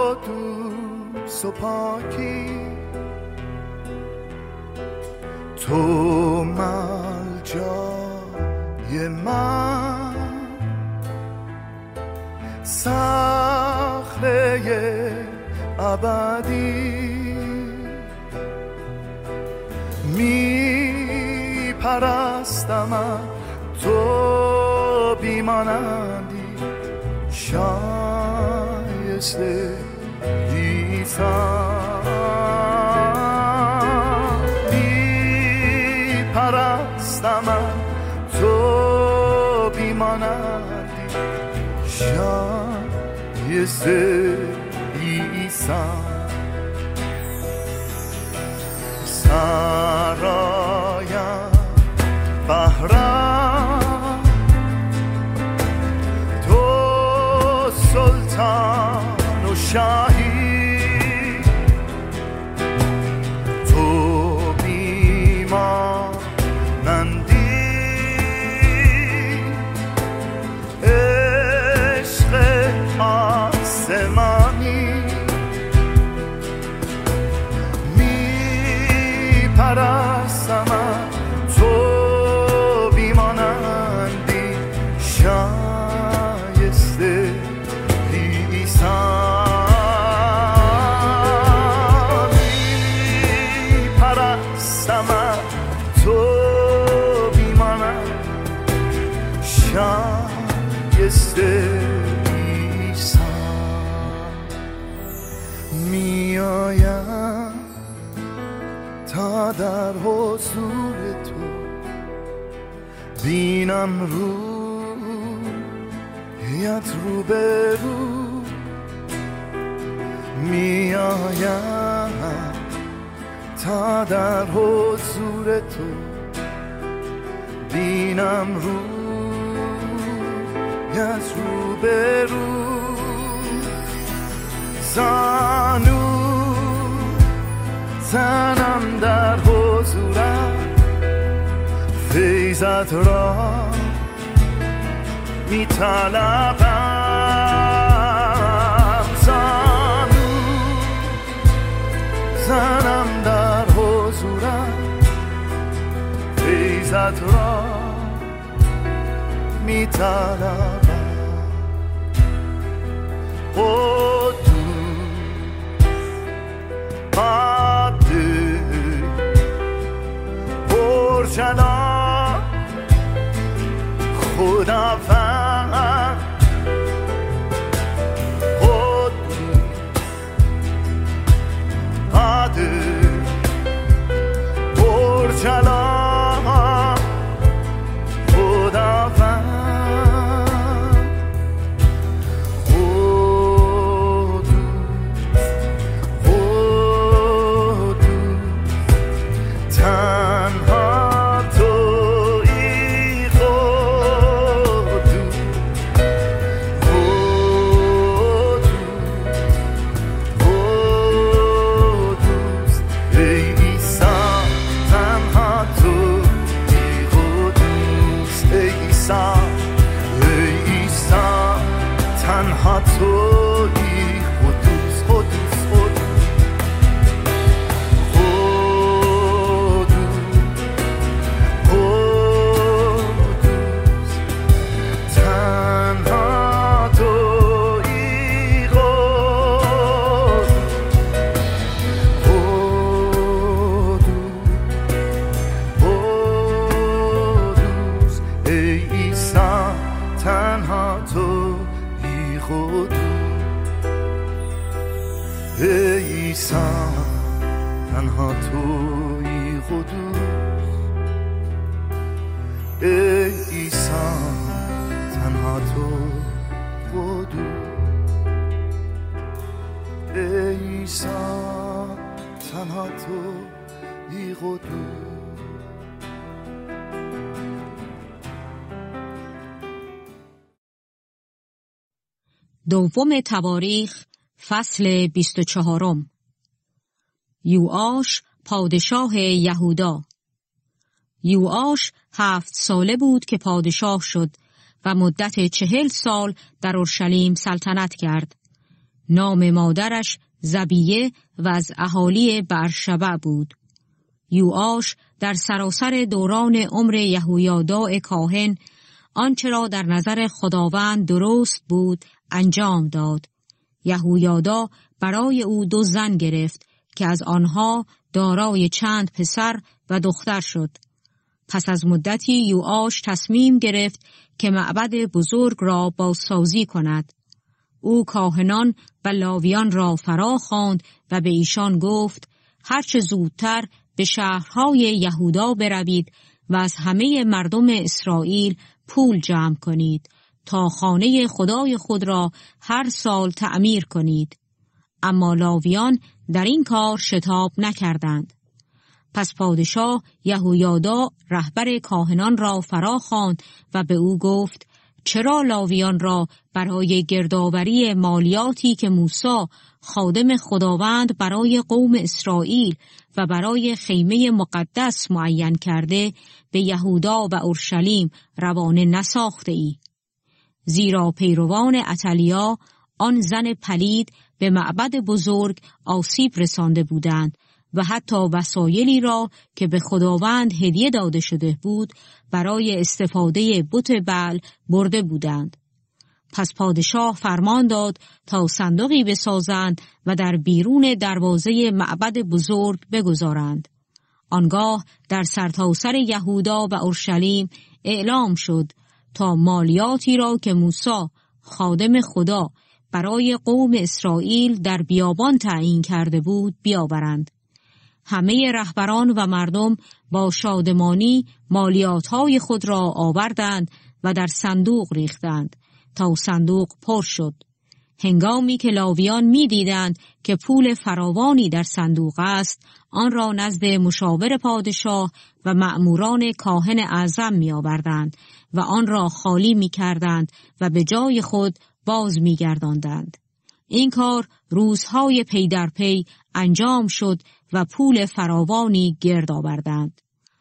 قدوس و پاکی، تو ملجای من، صخره ابدی، می پرستم تو بیمانندی، شایسته عیسی، می پرستم تو بیمانندی، شایسته عیسی. سرایم بهرم تو سلطان و شاهی، تو بیمانندی، عشق آسمانی، پرستم تو بیمانندی، شایسته عیسی، می پرستم تو بیمانندی، شایسته عیسی. می آیم تا در حضور تو بینم رویت رو به رو، می آیم تا در حضور تو بینم رویت رو به رو، زانو زنم در حضورم، فیضت را می طلبم، زانو زنم در حضورم، فیضت را می طلبم. جلال خداوند، قادر پرجلال خداوند، قدوس تنها تنها توی قدوس، ای عیسی تنها تو قدوس، ای عیسی تنها توی قدوس. دوم تواریخ فصل 24. یوآش پادشاه یهودا. یوآش 7 ساله بود که پادشاه شد و مدت 40 سال در اورشلیم سلطنت کرد. نام مادرش زبیه و از اهالی برشبع بود. یوآش در سراسر دوران عمر یهویادا کاهن آنچه را در نظر خداوند درست بود انجام داد. یهویادا برای او 2 زن گرفت که از آنها دارای چند پسر و دختر شد. پس از مدتی یوآش تصمیم گرفت که معبد بزرگ را بازسازی کند. او کاهنان و لاویان را فرا خواند و به ایشان گفت هرچه زودتر به شهرهای یهودا بروید و از همه مردم اسرائیل پول جمع کنید تا خانه خدای خود را هر سال تعمیر کنید. اما لاویان در این کار شتاب نکردند. پس پادشاه یهویادا رهبر کاهنان را فرا خواند و به او گفت چرا لاویان را برای گردآوری مالیاتی که موسی خادم خداوند برای قوم اسرائیل و برای خیمه مقدس معین کرده به یهودا و اورشلیم روانه نساخته ای؟ زیرا پیروان عتلیا آن زن پلید به معبد بزرگ آسیب رسانده بودند و حتی وسایلی را که به خداوند هدیه داده شده بود برای استفاده بت بعل برده بودند. پس پادشاه فرمان داد تا صندوقی بسازند و در بیرون دروازه معبد بزرگ بگذارند. آنگاه در سرتاسر یهودا و اورشلیم اعلام شد تا مالیاتی را که موسی خادم خدا برای قوم اسرائیل در بیابان تعیین کرده بود بیاورند. همه رهبران و مردم با شادمانی مالیات‌های خود را آوردند و در صندوق ریختند تا صندوق پر شد. هنگامی که لاویان می‌دیدند که پول فراوانی در صندوق است، آن را نزد مشاور پادشاه و مأموران کاهن اعظم می‌آوردند و آن را خالی می‌کردند و به جای خود باز می‌گرداندند. این کار روزهای پی در پی انجام شد و پول فراوانی گرد آوردند.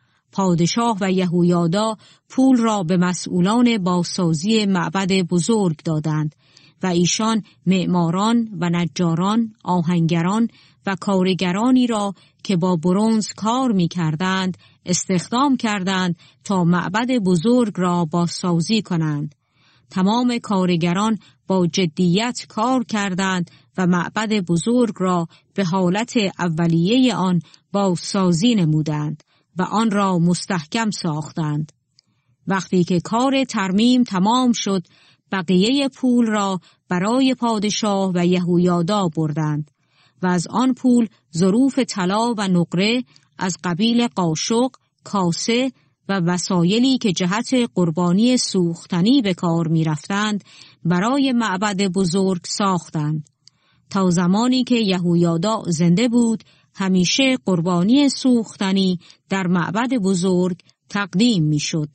پادشاه و یهویادا پول را به مسئولان بازسازی معبد بزرگ دادند و ایشان معماران و نجاران، آهنگران و کارگرانی را که با برنز کار می کردند استخدام کردند تا معبد بزرگ را بازسازی کنند. تمام کارگران با جدیت کار کردند و معبد بزرگ را به حالت اولیه آن بازسازی نمودند و آن را مستحکم ساختند. وقتی که کار ترمیم تمام شد، بقیه پول را برای پادشاه و یهویادا بردند و از آن پول ظروف طلا و نقره از قبیل قاشق، کاسه و وسایلی که جهت قربانی سوختنی به کار می رفتند برای معبد بزرگ ساختند. تا زمانی که یهویادا زنده بود همیشه قربانی سوختنی در معبد بزرگ تقدیم می شد.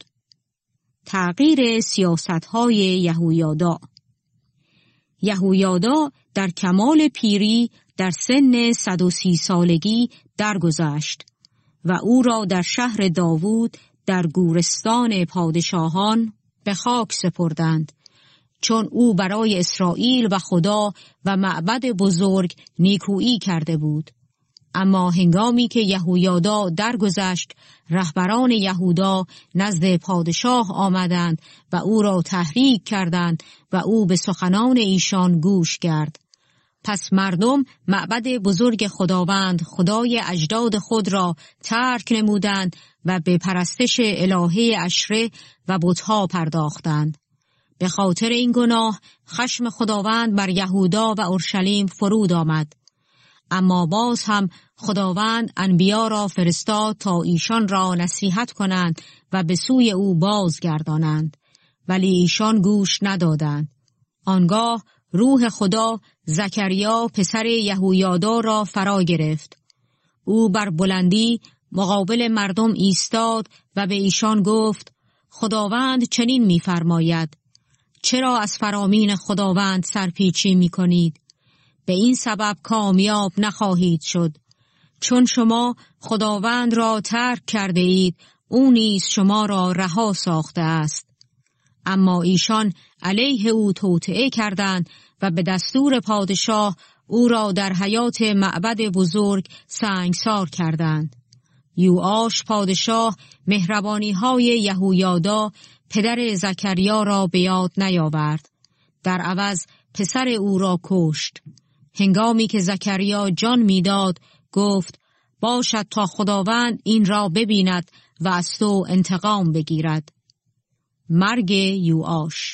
تغییر سیاست‌های یهویادا. یهویادا در کمال پیری در سن 130 سالگی درگذشت و او را در شهر داوود در گورستان پادشاهان به خاک سپردند، چون او برای اسرائیل و خدا و معبد بزرگ نیکویی کرده بود. اما هنگامی که یهویادا درگذشت، رهبران یهودا نزد پادشاه آمدند و او را تحریک کردند و او به سخنان ایشان گوش کرد. پس مردم معبد بزرگ خداوند خدای اجداد خود را ترک نمودند و به پرستش الهه اشره و بت‌ها پرداختند. به خاطر این گناه خشم خداوند بر یهودا و اورشلیم فرود آمد. اما باز هم خداوند انبیا را فرستاد تا ایشان را نصیحت کنند و به سوی او بازگردانند، ولی ایشان گوش ندادند. آنگاه روح خدا زکریا پسر یهویادا را فرا گرفت. او بر بلندی مقابل مردم ایستاد و به ایشان گفت: خداوند چنین می‌فرماید: چرا از فرامین خداوند سرپیچی می‌کنید؟ به این سبب کامیاب نخواهید شد. چون شما خداوند را ترک کرده اید، او نیز شما را رها ساخته است. اما ایشان علیه او توطئه کردند و به دستور پادشاه او را در حیات معبد بزرگ سنگسار کردند. یوآش پادشاه مهربانی‌های یهویادا پدر زکریا را به یاد نیاورد. در عوض پسر او را کشت. هنگامی که زکریا جان میداد گفت باشد تا خداوند این را ببیند و از تو انتقام بگیرد. مرگ یوآش.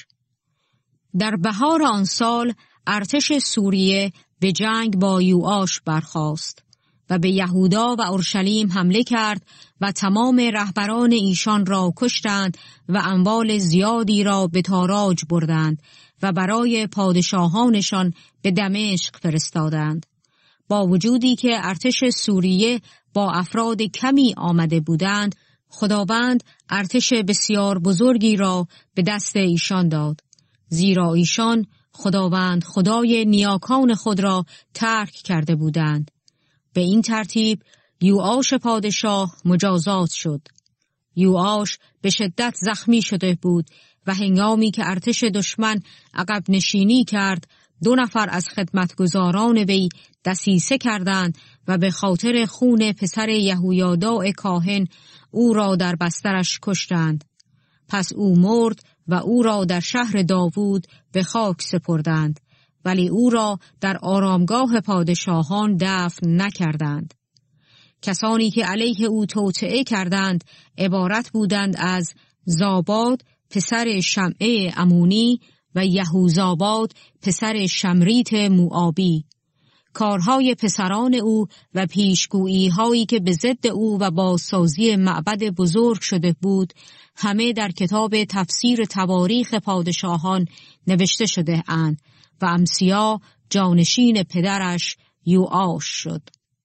در بهار آن سال ارتش سوریه به جنگ با یوآش برخاست و به یهودا و اورشلیم حمله کرد و تمام رهبران ایشان را کشتند و اموال زیادی را به تاراج بردند و برای پادشاهانشان به دمشق فرستادند. با وجودی که ارتش سوریه با افراد کمی آمده بودند، خداوند ارتش بسیار بزرگی را به دست ایشان داد، زیرا ایشان خداوند خدای نیاکان خود را ترک کرده بودند. به این ترتیب یوآش پادشاه مجازات شد. یوآش به شدت زخمی شده بود و هنگامی که ارتش دشمن عقب نشینی کرد، 2 نفر از خدمتگزاران وی دسیسه کردند و به خاطر خون پسر یهویادا کاهن او را در بسترش کشتند. پس او مرد و او را در شهر داوود به خاک سپردند، ولی او را در آرامگاه پادشاهان دفن نکردند. کسانی که علیه او توطئه کردند عبارت بودند از زاباد پسر شمعه امونی و یهوزاباد پسر شمریت موآبی. کارهای پسران او و پیشگویی هایی که به ضد او و بازسازی معبد بزرگ شده بود، همه در کتاب تفسیر تواریخ پادشاهان نوشته شده اند و امسیا جانشین پدرش یوآش شد.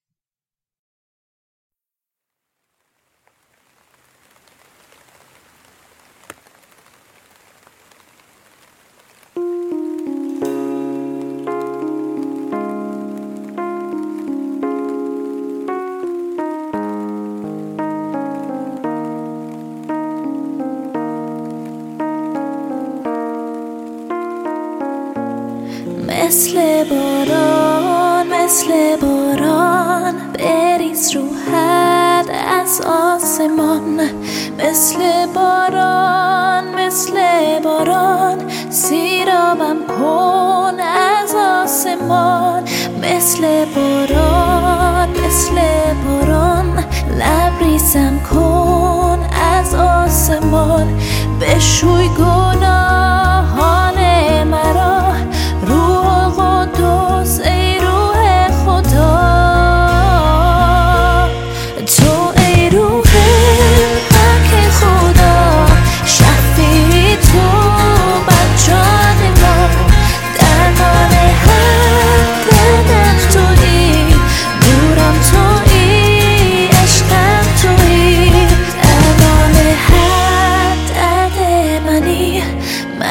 مثل باران بریز رو حد از آسمان، مثل باران سیرابم کن از آسمان، مثل باران لبریزم کن از آسمان، بشوی گناهان مرا روح قدوس ای روح خدا، تو ای روح پاک خدا، شفیع تو بر جان ما، درمان هر دردم تویی، نورم تویی، عشقم تویی، درمان هر درد منی،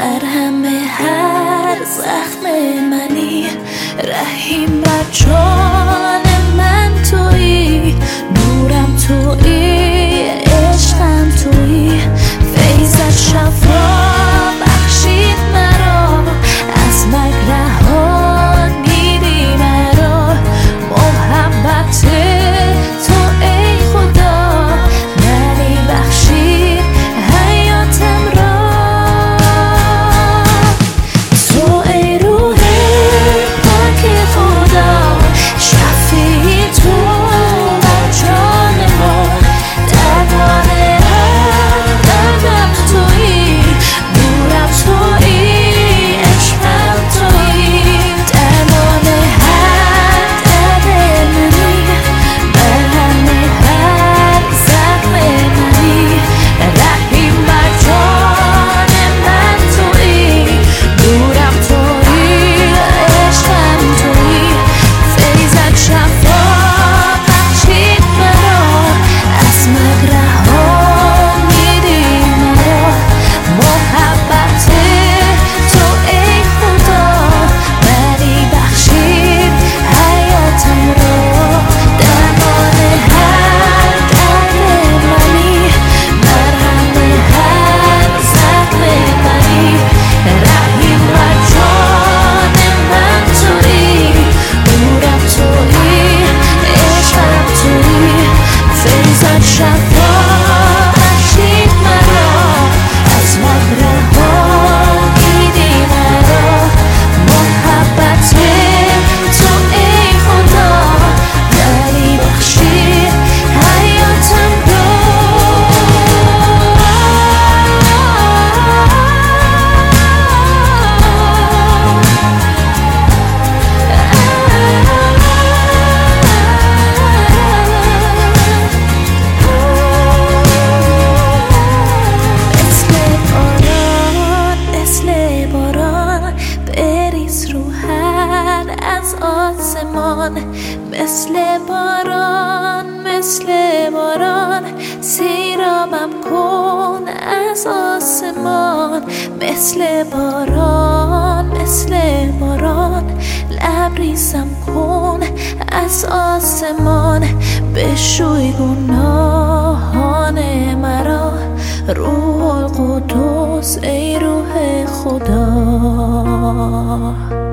از آسمان، مثل باران مثل باران سیرابم کن از آسمان، مثل باران مثل باران لبریزم کن از آسمان، بشوی گناهان مرا روح القدس ای روح خدا.